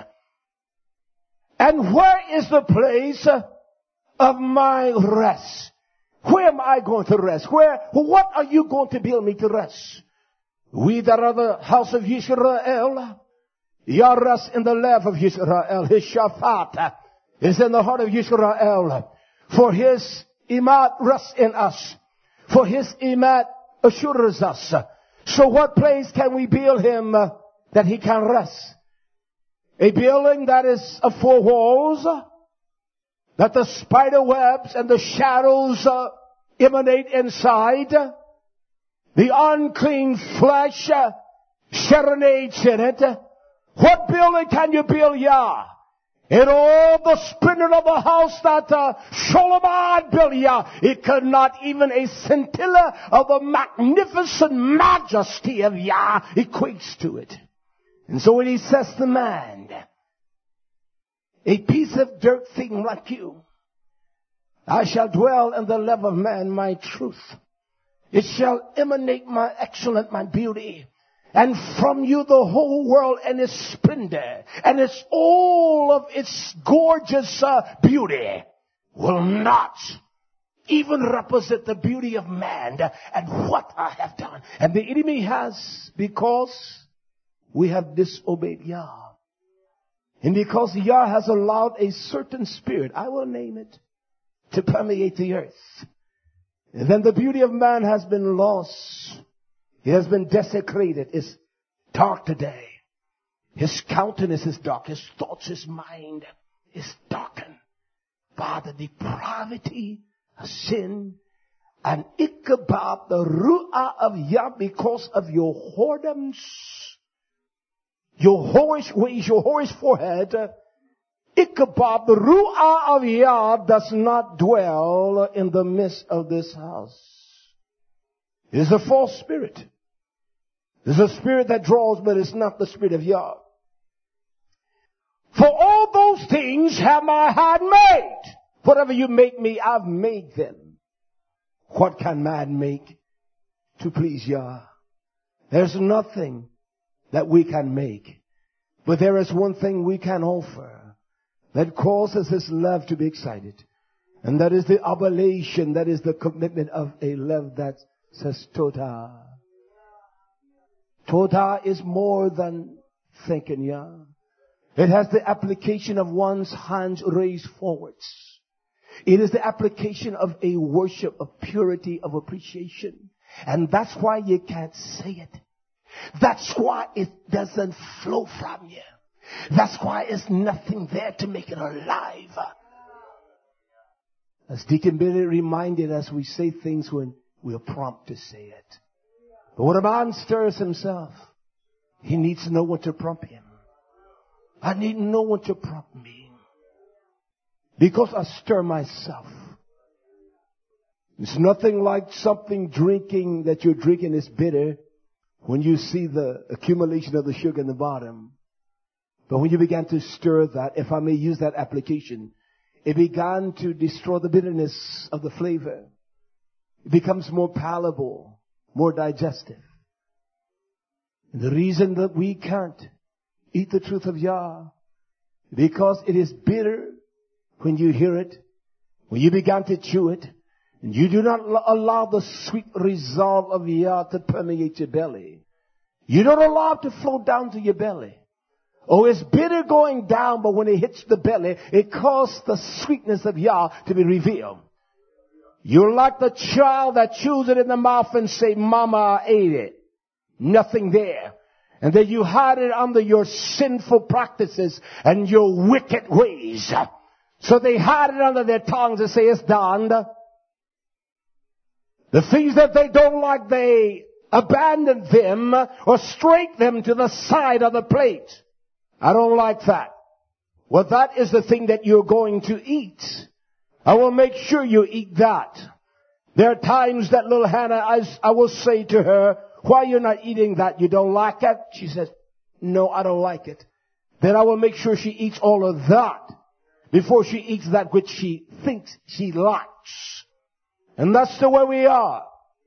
And where is the place of my rest? Where am I going to rest? Where, what are you going to build me to rest? We that are the house of Yisrael, Yah rests in the lap of Yisrael. His Shaphat is in the heart of Yisrael. For His Imat rests in us. For His Imat assures us. So what place can we build Him uh, that He can rest? A building that is of four walls, that the spider webs and the shadows uh, emanate inside. The unclean flesh uh, serenades in it. What building can you build, Yah? In all the splendor of the house that uh, Solomon built, yeah, it could not even a scintilla of the magnificent majesty of Yah equates to it. And so when he says to man, a piece of dirt thing like you, I shall dwell in the love of man, my truth. It shall emanate my excellent, my beauty. And from you the whole world and its splendor and its all of its gorgeous uh, beauty will not even represent the beauty of man and what I have done. And the enemy has, because we have disobeyed Yah. And because Yah has allowed a certain spirit, I will name it, to permeate the earth. And then the beauty of man has been lost. He has been desecrated. It's dark today. His countenance is dark. His thoughts, his mind is darkened by the depravity of sin and Ichabod, the ru'ah of Yah, because of your whoredoms, your whorish ways, your whorish forehead. Ichabod, the ru'ah of Yah, does not dwell in the midst of this house. It is a false spirit. It's a spirit that draws, but it's not the spirit of Yah. For all those things have my hand made. Whatever you make me, I've made them. What can man make to please Yah? There's nothing that we can make. But there is one thing we can offer that causes his love to be excited. And that is the oblation, that is the commitment of a love that says Toda. Toda is more than thanking Yah. It has the application of one's hands raised forwards. It is the application of a worship of purity, of appreciation. And that's why you can't say it. That's why it doesn't flow from you. That's why there's nothing there to make it alive. As Deacon Billy reminded us, we say things when we are prompt to say it. But when a man stirs himself, he needs no one to prompt him. I need no one to prompt me. Because I stir myself. It's nothing like something drinking that you're drinking is bitter when you see the accumulation of the sugar in the bottom. But when you began to stir that, if I may use that application, it began to destroy the bitterness of the flavor. It becomes more palatable, more digestive. And the reason that we can't eat the truth of Yah, because it is bitter when you hear it, when you began to chew it, and you do not allow the sweet resolve of Yah to permeate your belly. You don't allow it to flow down to your belly. Oh, it's bitter going down, but when it hits the belly, it causes the sweetness of Yah to be revealed. You're like the child that chews it in the mouth and say, Mama, I ate it. Nothing there. And then you hide it under your sinful practices and your wicked ways. So they hide it under their tongues and say, it's done. The things that they don't like, they abandon them or straight them to the side of the plate. I don't like that. Well, that is the thing that you're going to eat. I will make sure you eat that. There are times that little Hannah, I, I will say to her, why you're not eating that? You don't like it? She says, no, I don't like it. Then I will make sure she eats all of that before she eats that which she thinks she likes. And that's the way we are.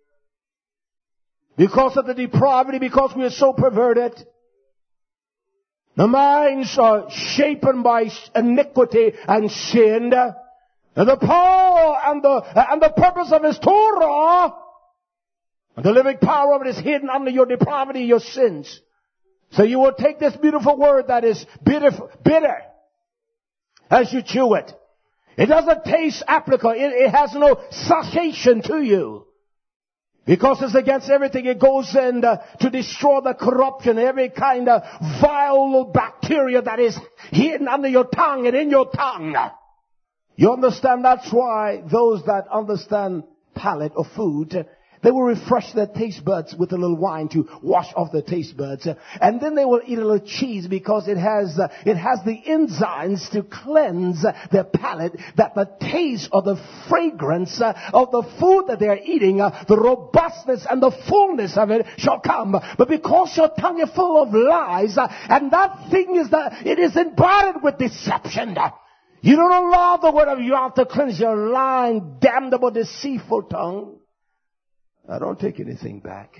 Because of the depravity, because we are so perverted, the minds are shapen by iniquity and sin. And the power and the, and the purpose of His Torah, and the living power of it is hidden under your depravity, your sins. So you will take this beautiful word that is bitter, bitter as you chew it. It doesn't taste applicable. It, it has no satiation to you. Because it's against everything. It goes in uh, to destroy the corruption, every kind of vile bacteria that is hidden under your tongue and in your tongue. You understand? That's why those that understand palate or food, They will refresh their taste buds with a little wine to wash off their taste buds. And then they will eat a little cheese because it has, uh, it has the enzymes to cleanse their palate, that the taste or the fragrance uh, of the food that they are eating, uh, the robustness and the fullness of it shall come. But because your tongue is full of lies, uh, and that thing is that it is embodied with deception. You don't allow the word of God to cleanse your lying, damnable, deceitful tongue. I don't take anything back.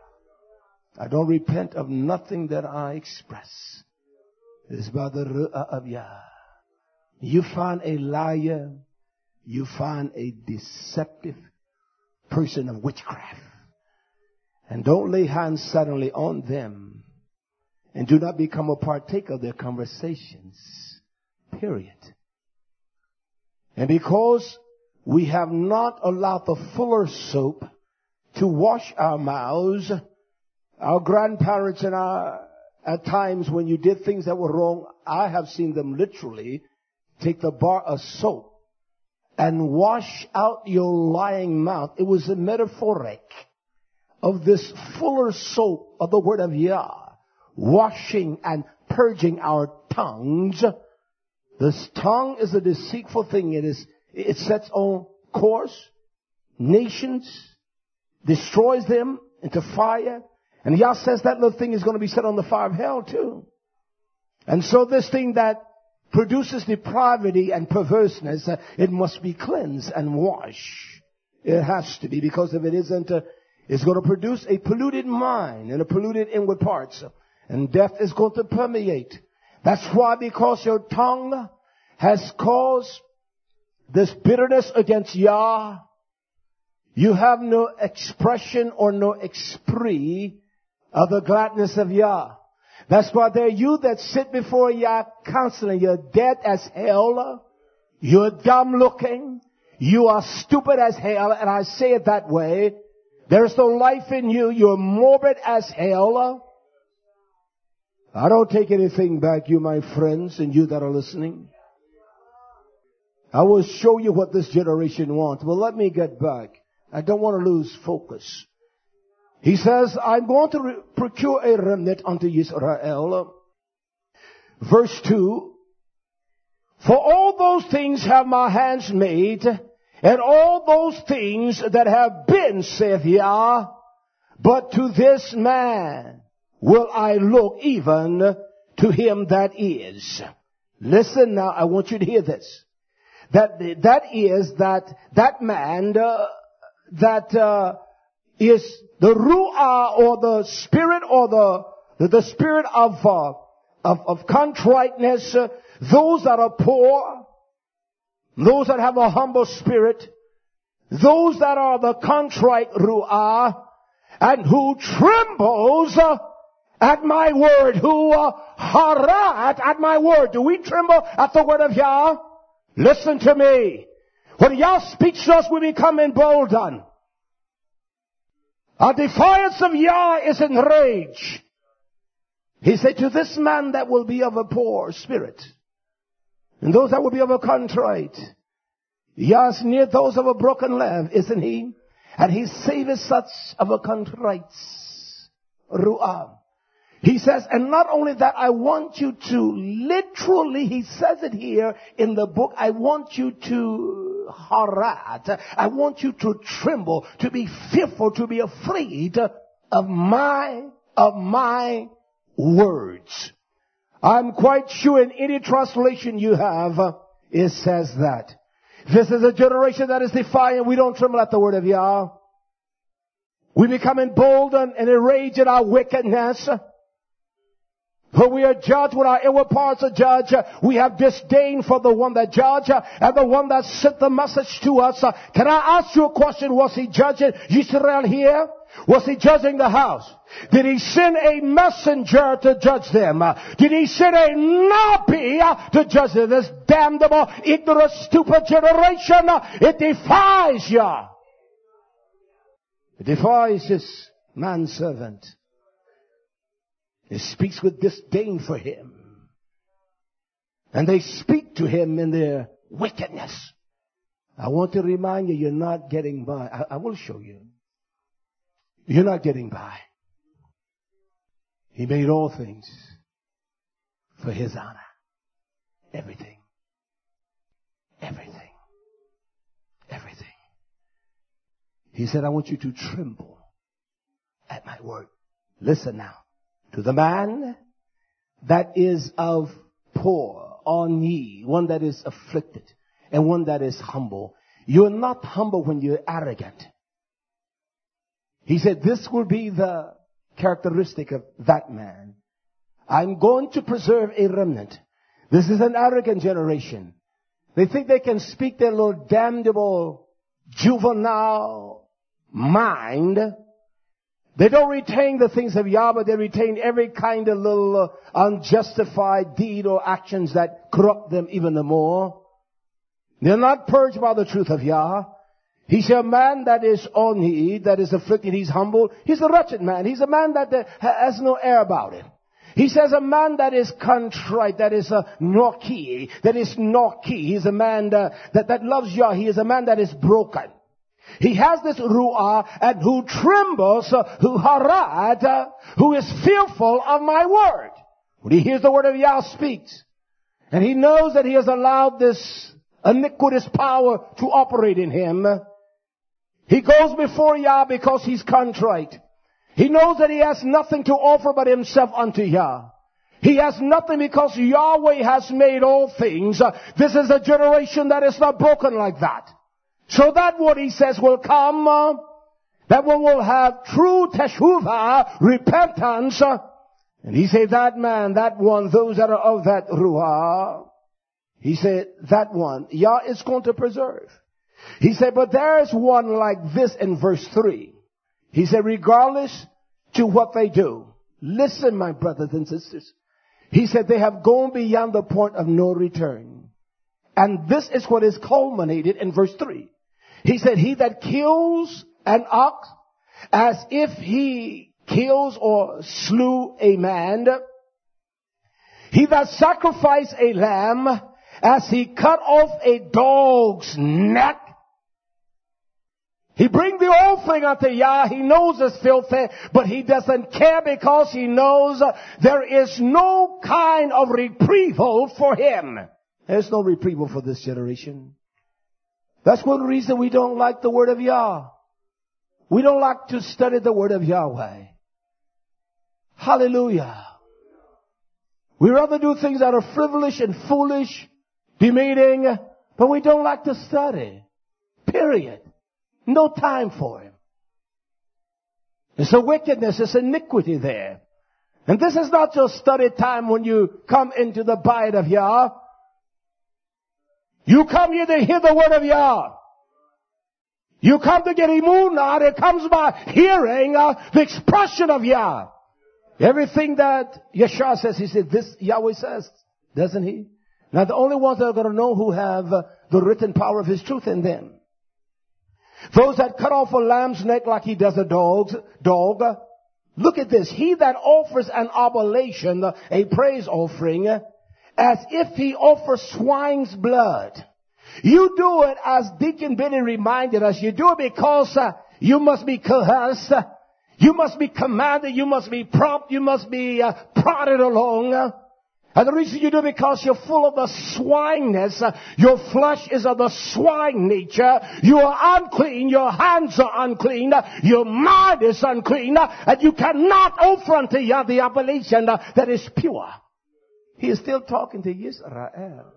I don't repent of nothing that I express. It is by the ru'ah of Yah. You find a liar, you find a deceptive person of witchcraft. And don't lay hands suddenly on them. And do not become a partaker of their conversations. Period. And because we have not allowed the fuller soap to wash our mouths, our grandparents and our, at times when you did things that were wrong, I have seen them literally take the bar of soap and wash out your lying mouth. It was a metaphoric of this fuller soap of the word of Yah, washing and purging our tongues. This tongue is a deceitful thing. It is, it sets on course nations, destroys them into fire. And Yah says that little thing is going to be set on the fire of hell too. And so this thing that produces depravity and perverseness, uh, it must be cleansed and washed. It has to be, because if it isn't, uh, it's going to produce a polluted mind and a polluted inward parts. And death is going to permeate. That's why, because your tongue has caused this bitterness against Yah, you have no expression or no esprit of the gladness of Yah. That's why there are you that sit before Yah constantly. You're dead as hell. You're dumb looking. You are stupid as hell. And I say it that way. There's no life in you. You're morbid as hell. I don't take anything back, you my friends, and you that are listening. I will show you what this generation wants. But let me get back. I don't want to lose focus. He says, I'm going to re- procure a remnant unto Israel. Verse two. For all those things have my hands made, and all those things that have been, saith Yah, but to this man will I look, even to him that is. Listen now, I want you to hear this. That, that is that, that man, uh, that, uh, is the ru'ah, or the spirit, or the, the, the spirit of, uh, of, of contriteness, uh, those that are poor, those that have a humble spirit, those that are the contrite ru'ah, and who trembles, uh, at my word, who uh, harat at my word. Do we tremble at the word of Yah? Listen to me. When Yah speaks to us, we become emboldened. Our defiance of Yah is in rage. He said, to this man that will be of a poor spirit, and those that will be of a contrite, Yah is near those of a broken lamb, isn't he? And he saveth such of a contrite ru'ah. He says, and not only that, I want you to literally, he says it here in the book, I want you to harat, I want you to tremble, to be fearful, to be afraid of my, of my words. I'm quite sure in any translation you have, it says that. This is a generation that is defiant. We don't tremble at the word of Yah. We become emboldened and enraged at our wickedness. For we are judged when our inward parts are judged. We have disdain for the one that judged and the one that sent the message to us. Can I ask you a question? Was he judging Israel here? Was he judging the house? Did he send a messenger to judge them? Did he send a Nabi to judge them? This damnable, ignorant, stupid generation, it defies Yah. It defies his manservant. It speaks with disdain for him. And they speak to him in their wickedness. I want to remind you, you're not getting by. I, I will show you. You're not getting by. He made all things for His honor. Everything. Everything. Everything. He said, I want you to tremble at my word. Listen now. To the man that is of poor, on ye, one that is afflicted, and one that is humble. You're not humble when you're arrogant. He said, this will be the characteristic of that man. I'm going to preserve a remnant. This is an arrogant generation. They think they can speak their little damnable, juvenile mind. They don't retain the things of Yahweh. They retain every kind of little uh, unjustified deed or actions that corrupt them even the more. They're not purged by the truth of Yah. He said, a man that is on need, that is afflicted, he's humble. He's a wretched man. He's a man that uh, has no air about it. He says a man that is contrite, that is a noki, that is noki. He's a man uh, that, that loves Yah. He is a man that is broken. He has this ruah and who trembles, uh, who harad, uh, who is fearful of my word. When he hears the word of Yah speaks, and he knows that he has allowed this iniquitous power to operate in him, he goes before Yah because he's contrite. He knows that he has nothing to offer but himself unto Yah. He has nothing because Yahweh has made all things. Uh, this is a generation that is not broken like that. So that what he says will come, uh, that one will have true teshuvah, repentance. Uh, and he said that man, that one, those that are of that ruah, he said that one, Yah is going to preserve. He said, but there is one like this in verse three. He said, regardless to what they do, listen, my brothers and sisters. He said, they have gone beyond the point of no return. And this is what is culminated in verse three. He said, he that kills an ox as if he kills or slew a man, he that sacrificed a lamb as he cut off a dog's neck. He bring the whole thing unto Yah. He knows it's filthy, but he doesn't care because he knows there is no kind of reprieval for him. There's no reprieval for this generation. That's one reason we don't like the word of Yah. We don't like to study the word of Yahweh. Hallelujah. We rather do things that are frivolous and foolish, demeaning, but we don't like to study. Period. No time for him. It's a wickedness, it's iniquity there. And this is not just study time when you come into the bite of Yah. You come here to hear the word of Yah. You come to get emunah. It comes by hearing uh, the expression of Yah. Everything that Yeshua says, he said, this Yahweh says, doesn't he? Now the only ones that are going to know who have uh, the written power of his truth in them. Those that cut off a lamb's neck like he does a dog's dog. Look at this. He that offers an oblation, a praise offering, as if he offers swine's blood. You do it, as Deacon Benny reminded us, you do it because uh, you must be coerced. You must be commanded. You must be prompt. You must be uh, prodded along. And the reason you do it because you're full of the swineness. Uh, your flesh is of the swine nature. You are unclean. Your hands are unclean. Uh, your mind is unclean. Uh, and you cannot offer unto Yah the oblation uh, that is pure. He is still talking to Israel.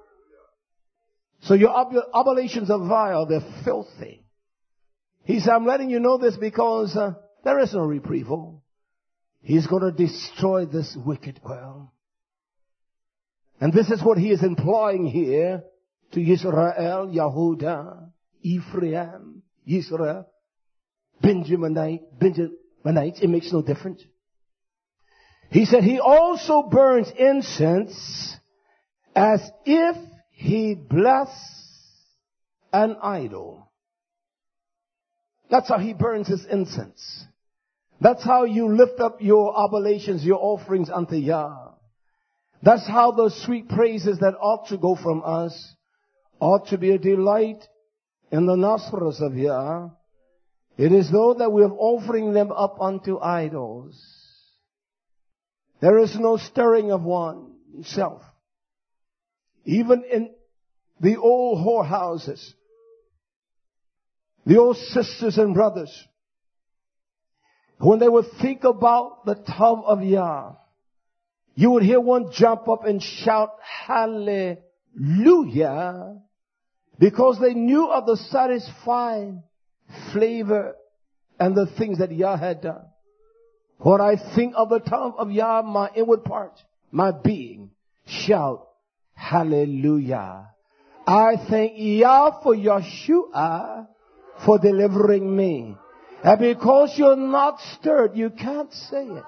So your ob- oblations are vile. They're filthy. He said, I'm letting you know this because uh, there is no reprieval. He's going to destroy this wicked world. And this is what he is employing here to Israel, Yehuda, Ephraim, Israel, Benjaminite, Benjaminites. It makes no difference. He said he also burns incense as if he bless an idol. That's how he burns his incense. That's how you lift up your oblations, your offerings unto Yah. That's how those sweet praises that ought to go from us ought to be a delight in the nostrils of Yah. It is though that we are offering them up unto idols. There is no stirring of oneself. Even in the old whorehouses, the old sisters and brothers, when they would think about the tub of Yah, you would hear one jump up and shout, hallelujah, because they knew of the satisfying flavor and the things that Yah had done. When I think of the tub of Yah, my inward part, my being, shout, hallelujah. I thank Yah for Yeshua for delivering me. And because you're not stirred, you can't say it.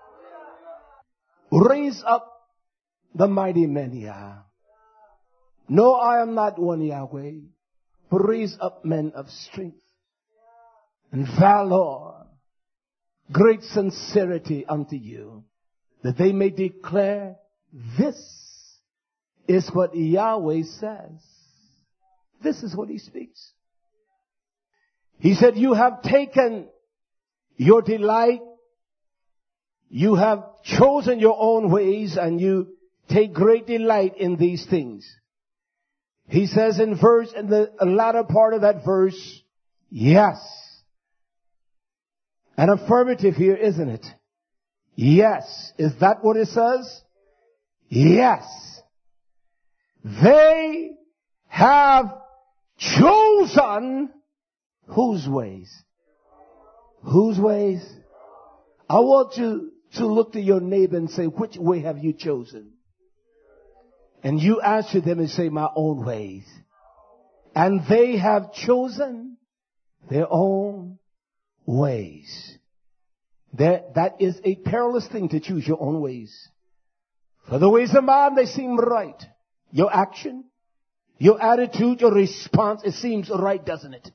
Raise up the mighty men, Yah. No, I am not one, Yahweh. But raise up men of strength and valor, great sincerity unto you, that they may declare, this is what Yahweh says. This is what He speaks. He said, you have taken your delight, you have chosen your own ways, and you take great delight in these things. He says in verse, in the latter part of that verse, yes. An affirmative here, isn't it? Yes. Is that what it says? Yes. They have chosen whose ways? Whose ways? I want you to look to your neighbor and say, which way have you chosen? And you answer them and say, my own ways. And they have chosen their own ways. That, that is a perilous thing, to choose your own ways. For the ways of man, they seem right. Your action, your attitude, your response, it seems right, doesn't it?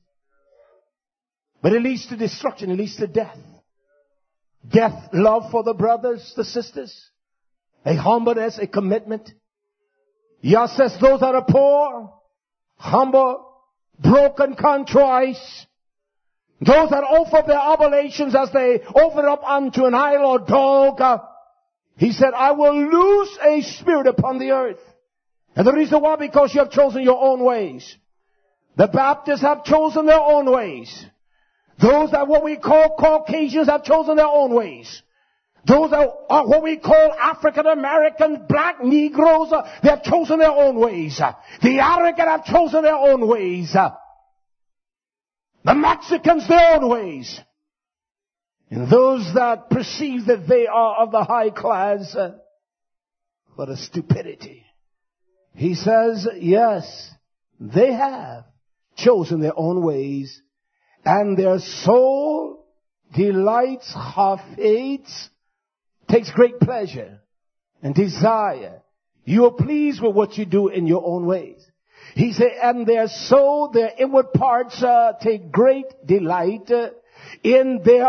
But it leads to destruction. It leads to death. Death, love for the brothers, the sisters. A humbleness, a commitment. Yah says those that are poor, humble, broken, contrite, those that offer their oblations as they offer up unto an idol or dog, uh, He said, I will loose a spirit upon the earth. And the reason why, because you have chosen your own ways. The Baptists have chosen their own ways. Those that what we call Caucasians have chosen their own ways. Those that are what we call African Americans, black Negroes, uh, they have chosen their own ways. Uh, the arrogant have chosen their own ways. Uh, the Mexicans their own ways. And those that perceive that they are of the high class, uh, what a stupidity. He says, yes, they have chosen their own ways, and their soul delights, hates, takes great pleasure and desire. You are pleased with what you do in your own ways. He said, and their soul, their inward parts, uh, take great delight uh, in their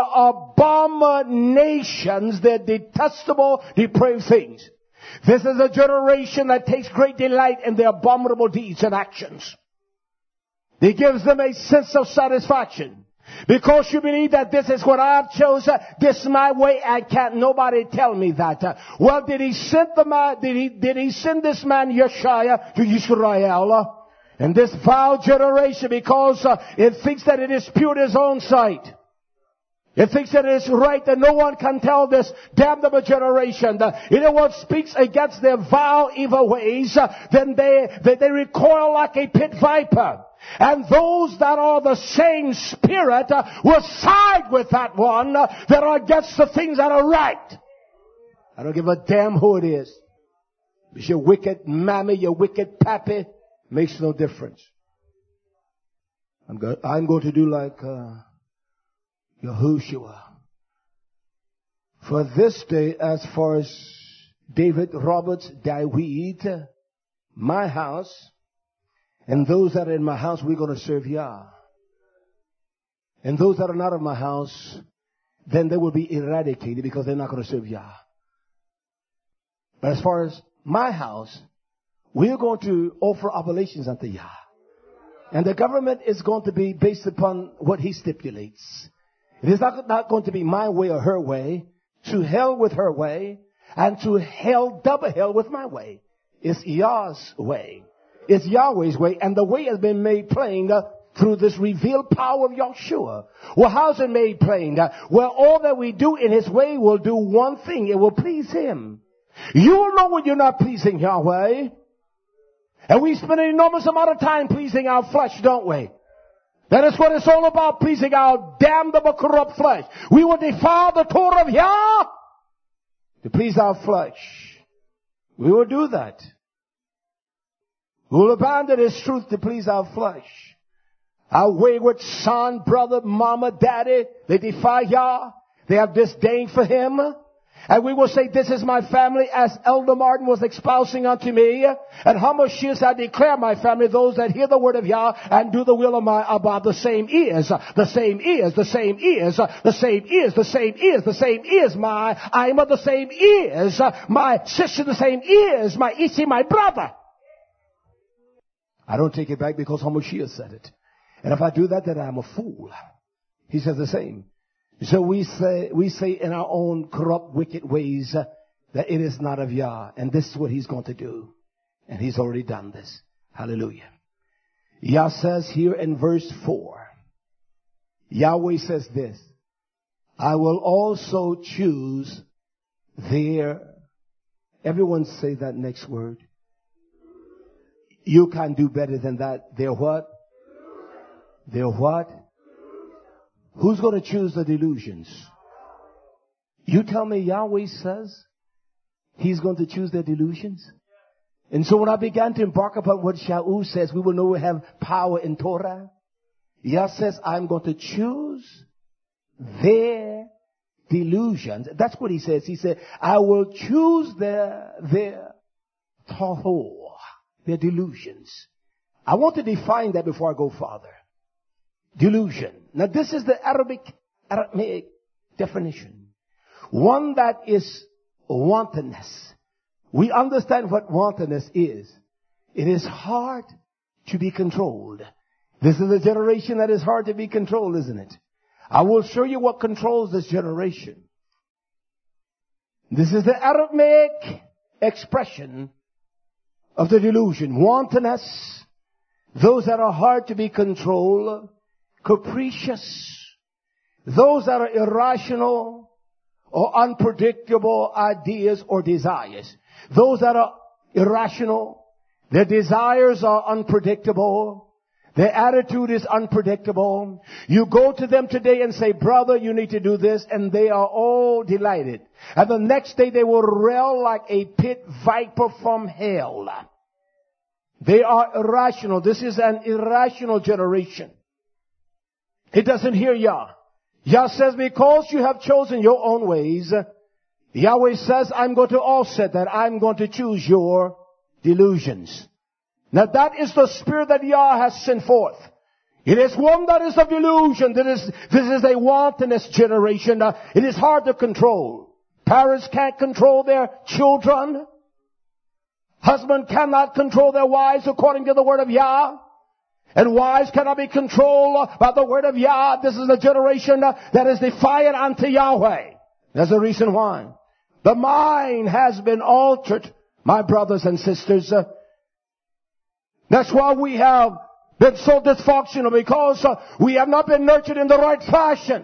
abominations, their detestable, depraved things. This is a generation that takes great delight in their abominable deeds and actions. It gives them a sense of satisfaction. Because you believe that this is what I've chosen, this is my way, I can't nobody tell me that. Uh, well, did he send the man, did he, did he send this man Yeshua to Israel? Uh, and this vile generation, because uh, it thinks that it is pure in its own sight. It thinks that it is right, that no one can tell this damnable generation. That anyone speaks against their vile evil ways, uh, then they, they, they recoil like a pit viper. And those that are the same spirit uh, will side with that one uh, that are against the things that are right. I don't give a damn who it is. It's your wicked mammy, your wicked pappy. Makes no difference. I'm going, I'm going to do like uh, Yahushua. For this day, as far as David Roberts, David, my house, and those that are in my house, we're going to serve Yah. And those that are not in my house, then they will be eradicated because they're not going to serve Yah. But as far as my house, we're going to offer oblations unto Yah. And the government is going to be based upon what he stipulates. It is not, not going to be my way or her way. To hell with her way. And to hell, double hell with my way. It's Yah's way. It's Yahweh's way. And the way has been made plain uh, through this revealed power of Yahshua. Well, how's it made plain? Uh, well, all that we do in his way will do one thing. It will please him. You will know when you're not pleasing Yahweh. And we spend an enormous amount of time pleasing our flesh, don't we? That is what it's all about, pleasing our damnable, corrupt flesh. We will defile the Torah of Yah to please our flesh. We will do that. We will abandon his truth to please our flesh. Our wayward son, brother, mama, daddy, they defy Yah. They have disdain for him. And we will say, this is my family, as Elder Martin was espousing unto me. And Hamashiach, I declare my family, those that hear the word of Yah and do the will of my Abba, the same is, the same is, the same is, the same is, the same is, the same is my Ima, the same is my sister, the same is my Isi, my brother. I don't take it back because Hamashiach said it. And if I do that, then I'm a fool. He says the same. So we say, we say in our own corrupt, wicked ways uh, that it is not of Yah. And this is what he's going to do. And he's already done this. Hallelujah. Yah says here in verse four, Yahweh says this, I will also choose their, everyone say that next word. You can't do better than that. Their what? Their what? Who's going to choose the delusions? You tell me Yahweh says he's going to choose their delusions? And so when I began to embark upon what Shaul says, we will know we have power in Torah. Yah says, I'm going to choose their delusions. That's what he says. He said, I will choose their, their tahor, their delusions. I want to define that before I go farther. Delusion. Now this is the Arabic, Aramaic definition. One that is wantonness. We understand what wantonness is. It is hard to be controlled. This is a generation that is hard to be controlled, isn't it? I will show you what controls this generation. This is the Aramaic expression of the delusion. Wantonness. Those that are hard to be controlled. Capricious, those that are irrational or unpredictable ideas or desires. Those that are irrational, their desires are unpredictable, their attitude is unpredictable. You go to them today and say, brother, you need to do this, and they are all delighted. And the next day they will rail like a pit viper from hell. They are irrational. This is an irrational generation. It doesn't hear Yah. Yah says, because you have chosen your own ways, Yahweh says, I'm going to offset that. I'm going to choose your delusions. Now that is the spirit that Yah has sent forth. It is one that is of delusion. That is, this is a wantonness generation. Uh, it is hard to control. Parents can't control their children. Husband cannot control their wives according to the word of Yah. And wives cannot be controlled by the word of Yah. This is a generation that is defiant unto Yahweh. There's a reason why. The mind has been altered, my brothers and sisters. That's why we have been so dysfunctional, because we have not been nurtured in the right fashion.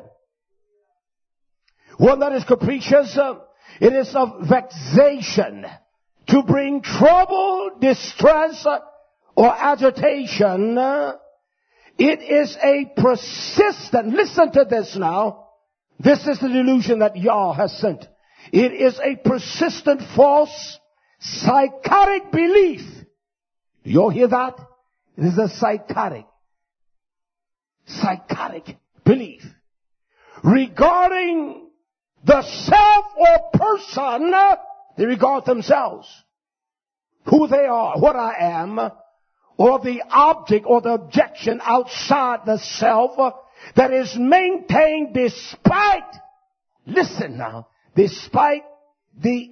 One that is capricious, it is of vexation, to bring trouble, distress, or agitation. It is a persistent, listen to this now. This is the delusion that Yah has sent. It is a persistent, false, psychotic belief. Do you all hear that? It is a psychotic, psychotic belief regarding the self or person. They regard themselves, who they are, what I am, or the object or the objection outside the self that is maintained despite, listen now, despite the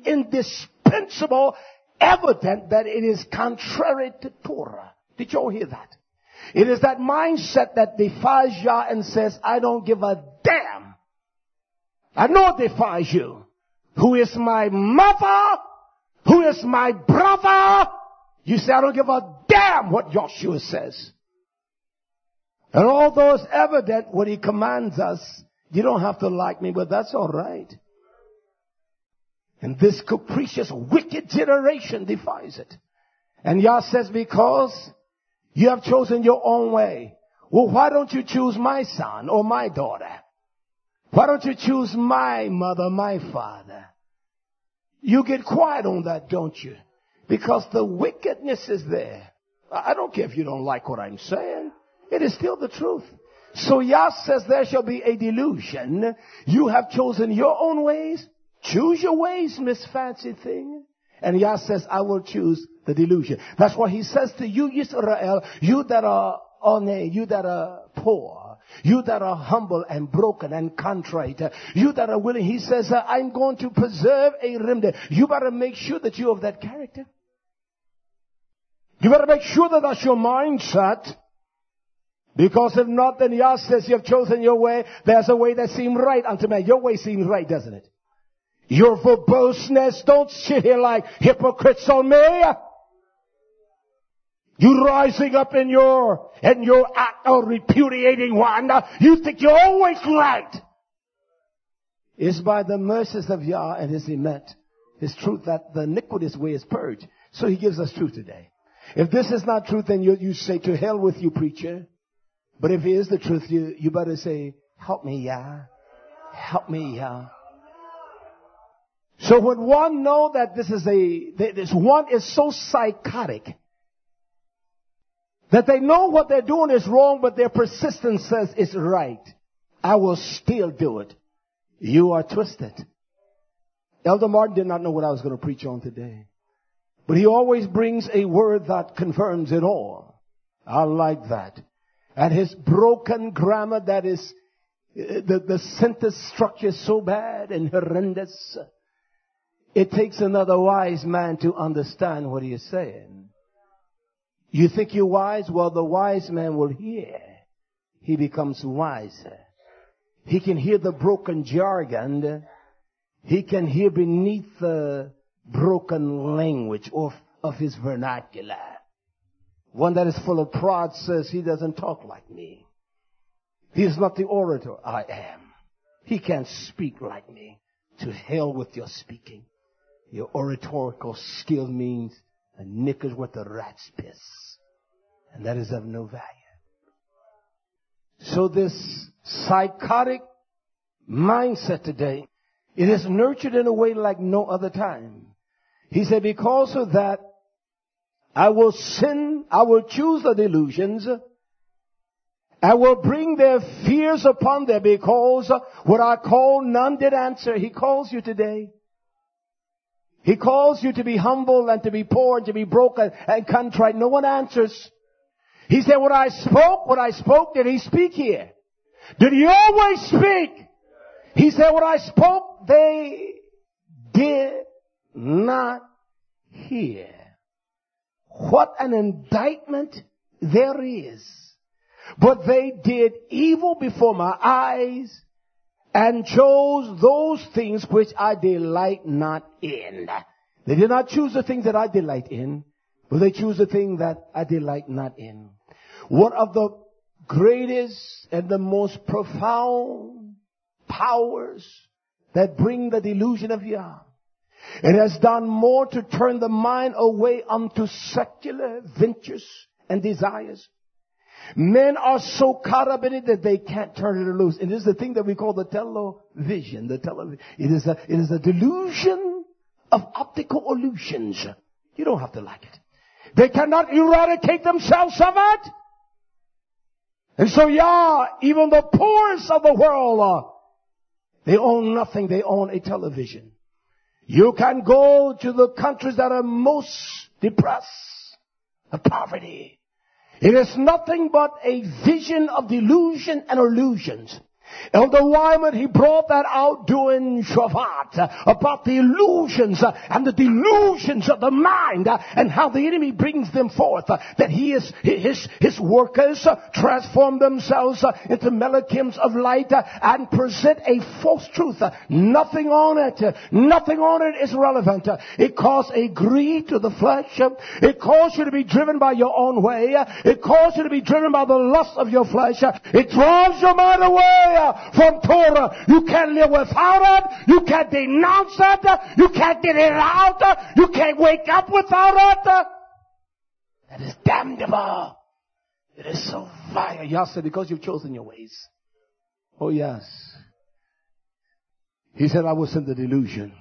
indispensable evidence that it is contrary to Torah. Did you all hear that? It is that mindset that defies Yah and says, I don't give a damn. I know it defies you. Who is my mother? Who is my brother? You say, I don't give a damn what Joshua says. And although it's evident when he commands us, you don't have to like me, but that's all right. And this capricious, wicked generation defies it. And Yah says, because you have chosen your own way. Well, why don't you choose my son or my daughter? Why don't you choose my mother, my father? You get quiet on that, don't you? Because the wickedness is there. I don't care if you don't like what I'm saying. It is still the truth. So Yah says there shall be a delusion. You have chosen your own ways. Choose your ways, Miss Fancy Thing. And Yah says, I will choose the delusion. That's why he says to you, Israel, you that are one, you that are poor, you that are humble and broken and contrite, you that are willing, he says, I'm going to preserve a remnant. You better make sure that you're of that character. You better make sure that that's your mindset. Because if not, then Yah says you have chosen your way. There's a way that seems right unto man. Your way seems right, doesn't it? Your verboseness, don't sit here like hypocrites on me. You rising up in your, in your act of repudiating one. You think you're always right. It's by the mercies of Yah and His elect, His truth, that the iniquitous way is purged. So He gives us truth today. If this is not truth, then you, you say, to hell with you, preacher. But if it is the truth, you, you better say, help me, Yah. Help me, Yah. So when one know that this is a, this one is so psychotic that they know what they're doing is wrong, but their persistence says it's right. I will still do it. You are twisted. Elder Martin did not know what I was going to preach on today. But he always brings a word that confirms it all. I like that. And his broken grammar that is, the, the sentence structure is so bad and horrendous. It takes another wise man to understand what he is saying. You think you're wise? Well, the wise man will hear. He becomes wiser. He can hear the broken jargon. He can hear beneath the broken language of, of his vernacular. One that is full of pride says, he doesn't talk like me. He is not the orator I am. He can't speak like me. To hell with your speaking. Your oratorical skill means a knickers with a rat's piss. And that is of no value. So this psychotic mindset today, it is nurtured in a way like no other time. He said, because of that, I will sin, I will choose the delusions, I will bring their fears upon them, because what I call none did answer. He calls you today. He calls you to be humble and to be poor and to be broken and contrite. No one answers. He said, what I spoke, what I spoke, did He speak here? Did He always speak? He said, what I spoke, they did not hear. What an indictment there is. But they did evil before my eyes and chose those things which I delight not in. They did not choose the things that I delight in, but they choose the thing that I delight not in. One of the greatest and the most profound powers that bring the delusion of Yah, it has done more to turn the mind away unto secular ventures and desires. Men are so caught up in it that they can't turn it loose. And this is the thing that we call the television. The television. It is a, it is a delusion of optical illusions. You don't have to like it. They cannot eradicate themselves of it. And so, yeah, even the poorest of the world, uh, they own nothing. They own a television. You can go to the countries that are most depressed of poverty. It is nothing but a vision of delusion and illusions. Elder Wyman, he brought that out during Shabbat uh, about the illusions uh, and the delusions of the mind uh, and how the enemy brings them forth. Uh, that he is, his, his workers uh, transform themselves uh, into Melachims of light uh, and present a false truth. Uh, nothing on it. Uh, nothing on it is relevant. Uh, it calls a greed to the flesh. Uh, it calls you to be driven by your own way. Uh, it calls you to be driven by the lust of your flesh. Uh, it draws your mind away from Torah. You can't live without it. You can't denounce it. You can't get it out. You can't wake up without it. That is damnable. It is so vile. Y'all said because you've chosen your ways. Oh yes. He said, I was in the delusion.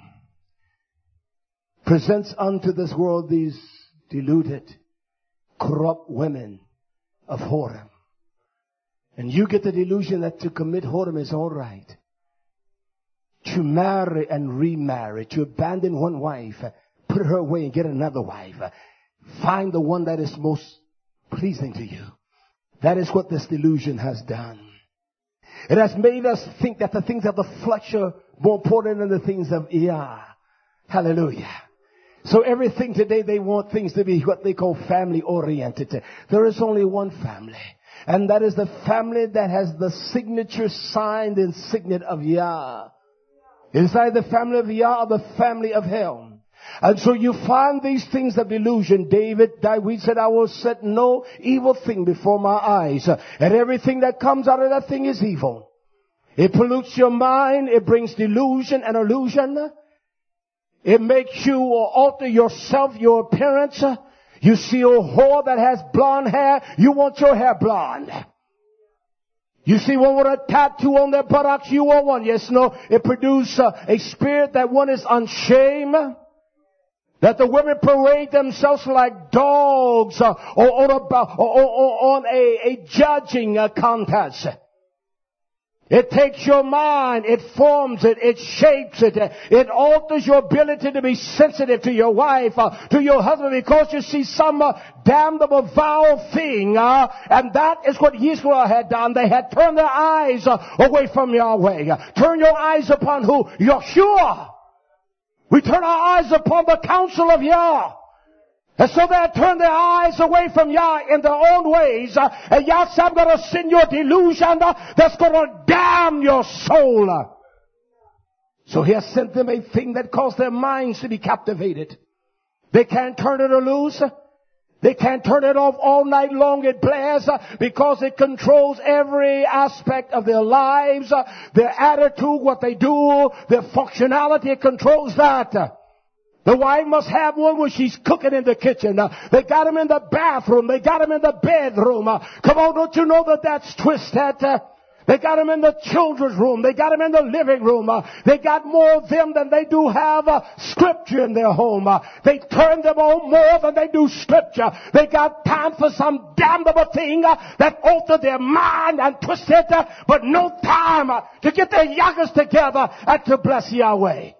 Presents unto this world these deluded, corrupt women of whoredom. And you get the delusion that to commit whoredom is all right. To marry and remarry, to abandon one wife, put her away and get another wife. Find the one that is most pleasing to you. That is what this delusion has done. It has made us think that the things of the flesh are more important than the things of Yah. Hallelujah. So everything today, they want things to be what they call family oriented. There is only one family. And that is the family that has the signature signed and signet of Yah. It is either the family of Yah or the family of hell. And so you find these things of delusion. David, David said, I will set no evil thing before my eyes. And everything that comes out of that thing is evil. It pollutes your mind. It brings delusion and illusion. It makes you alter yourself, your appearance. You see a whore that has blonde hair, you want your hair blonde. You see one with a tattoo on their buttocks, you want one. Yes, no, it produces uh, a spirit that one is unshamed. That the women parade themselves like dogs uh, or, on a, or, or on a, a judging uh, contest. It takes your mind, it forms it, it shapes it, it alters your ability to be sensitive to your wife, uh, to your husband, because you see some uh, damnable vile thing, uh, and that is what Israel had done. They had turned their eyes uh, away from Yahweh. Turn your eyes upon who? Yeshua. We turn our eyes upon the counsel of Yah. And so they turned their eyes away from Yah in their own ways. Uh, and Yah said, I'm going to send you a delusion uh, that's going to damn your soul. So He has sent them a thing that caused their minds to be captivated. They can't turn it loose. They can't turn it off all night long. It blares uh, because it controls every aspect of their lives, uh, their attitude, what they do, their functionality. It controls that. The wife must have one when she's cooking in the kitchen. Uh, they got him in the bathroom. They got him in the bedroom. Uh, come on, don't you know that that's twisted? Uh, they got him in the children's room. They got him in the living room. Uh, they got more of them than they do have uh, scripture in their home. Uh, they turn them on more than they do scripture. They got time for some damnable thing uh, that alter their mind and twist it, uh, but no time uh, to get their youngers together and to bless Yahweh.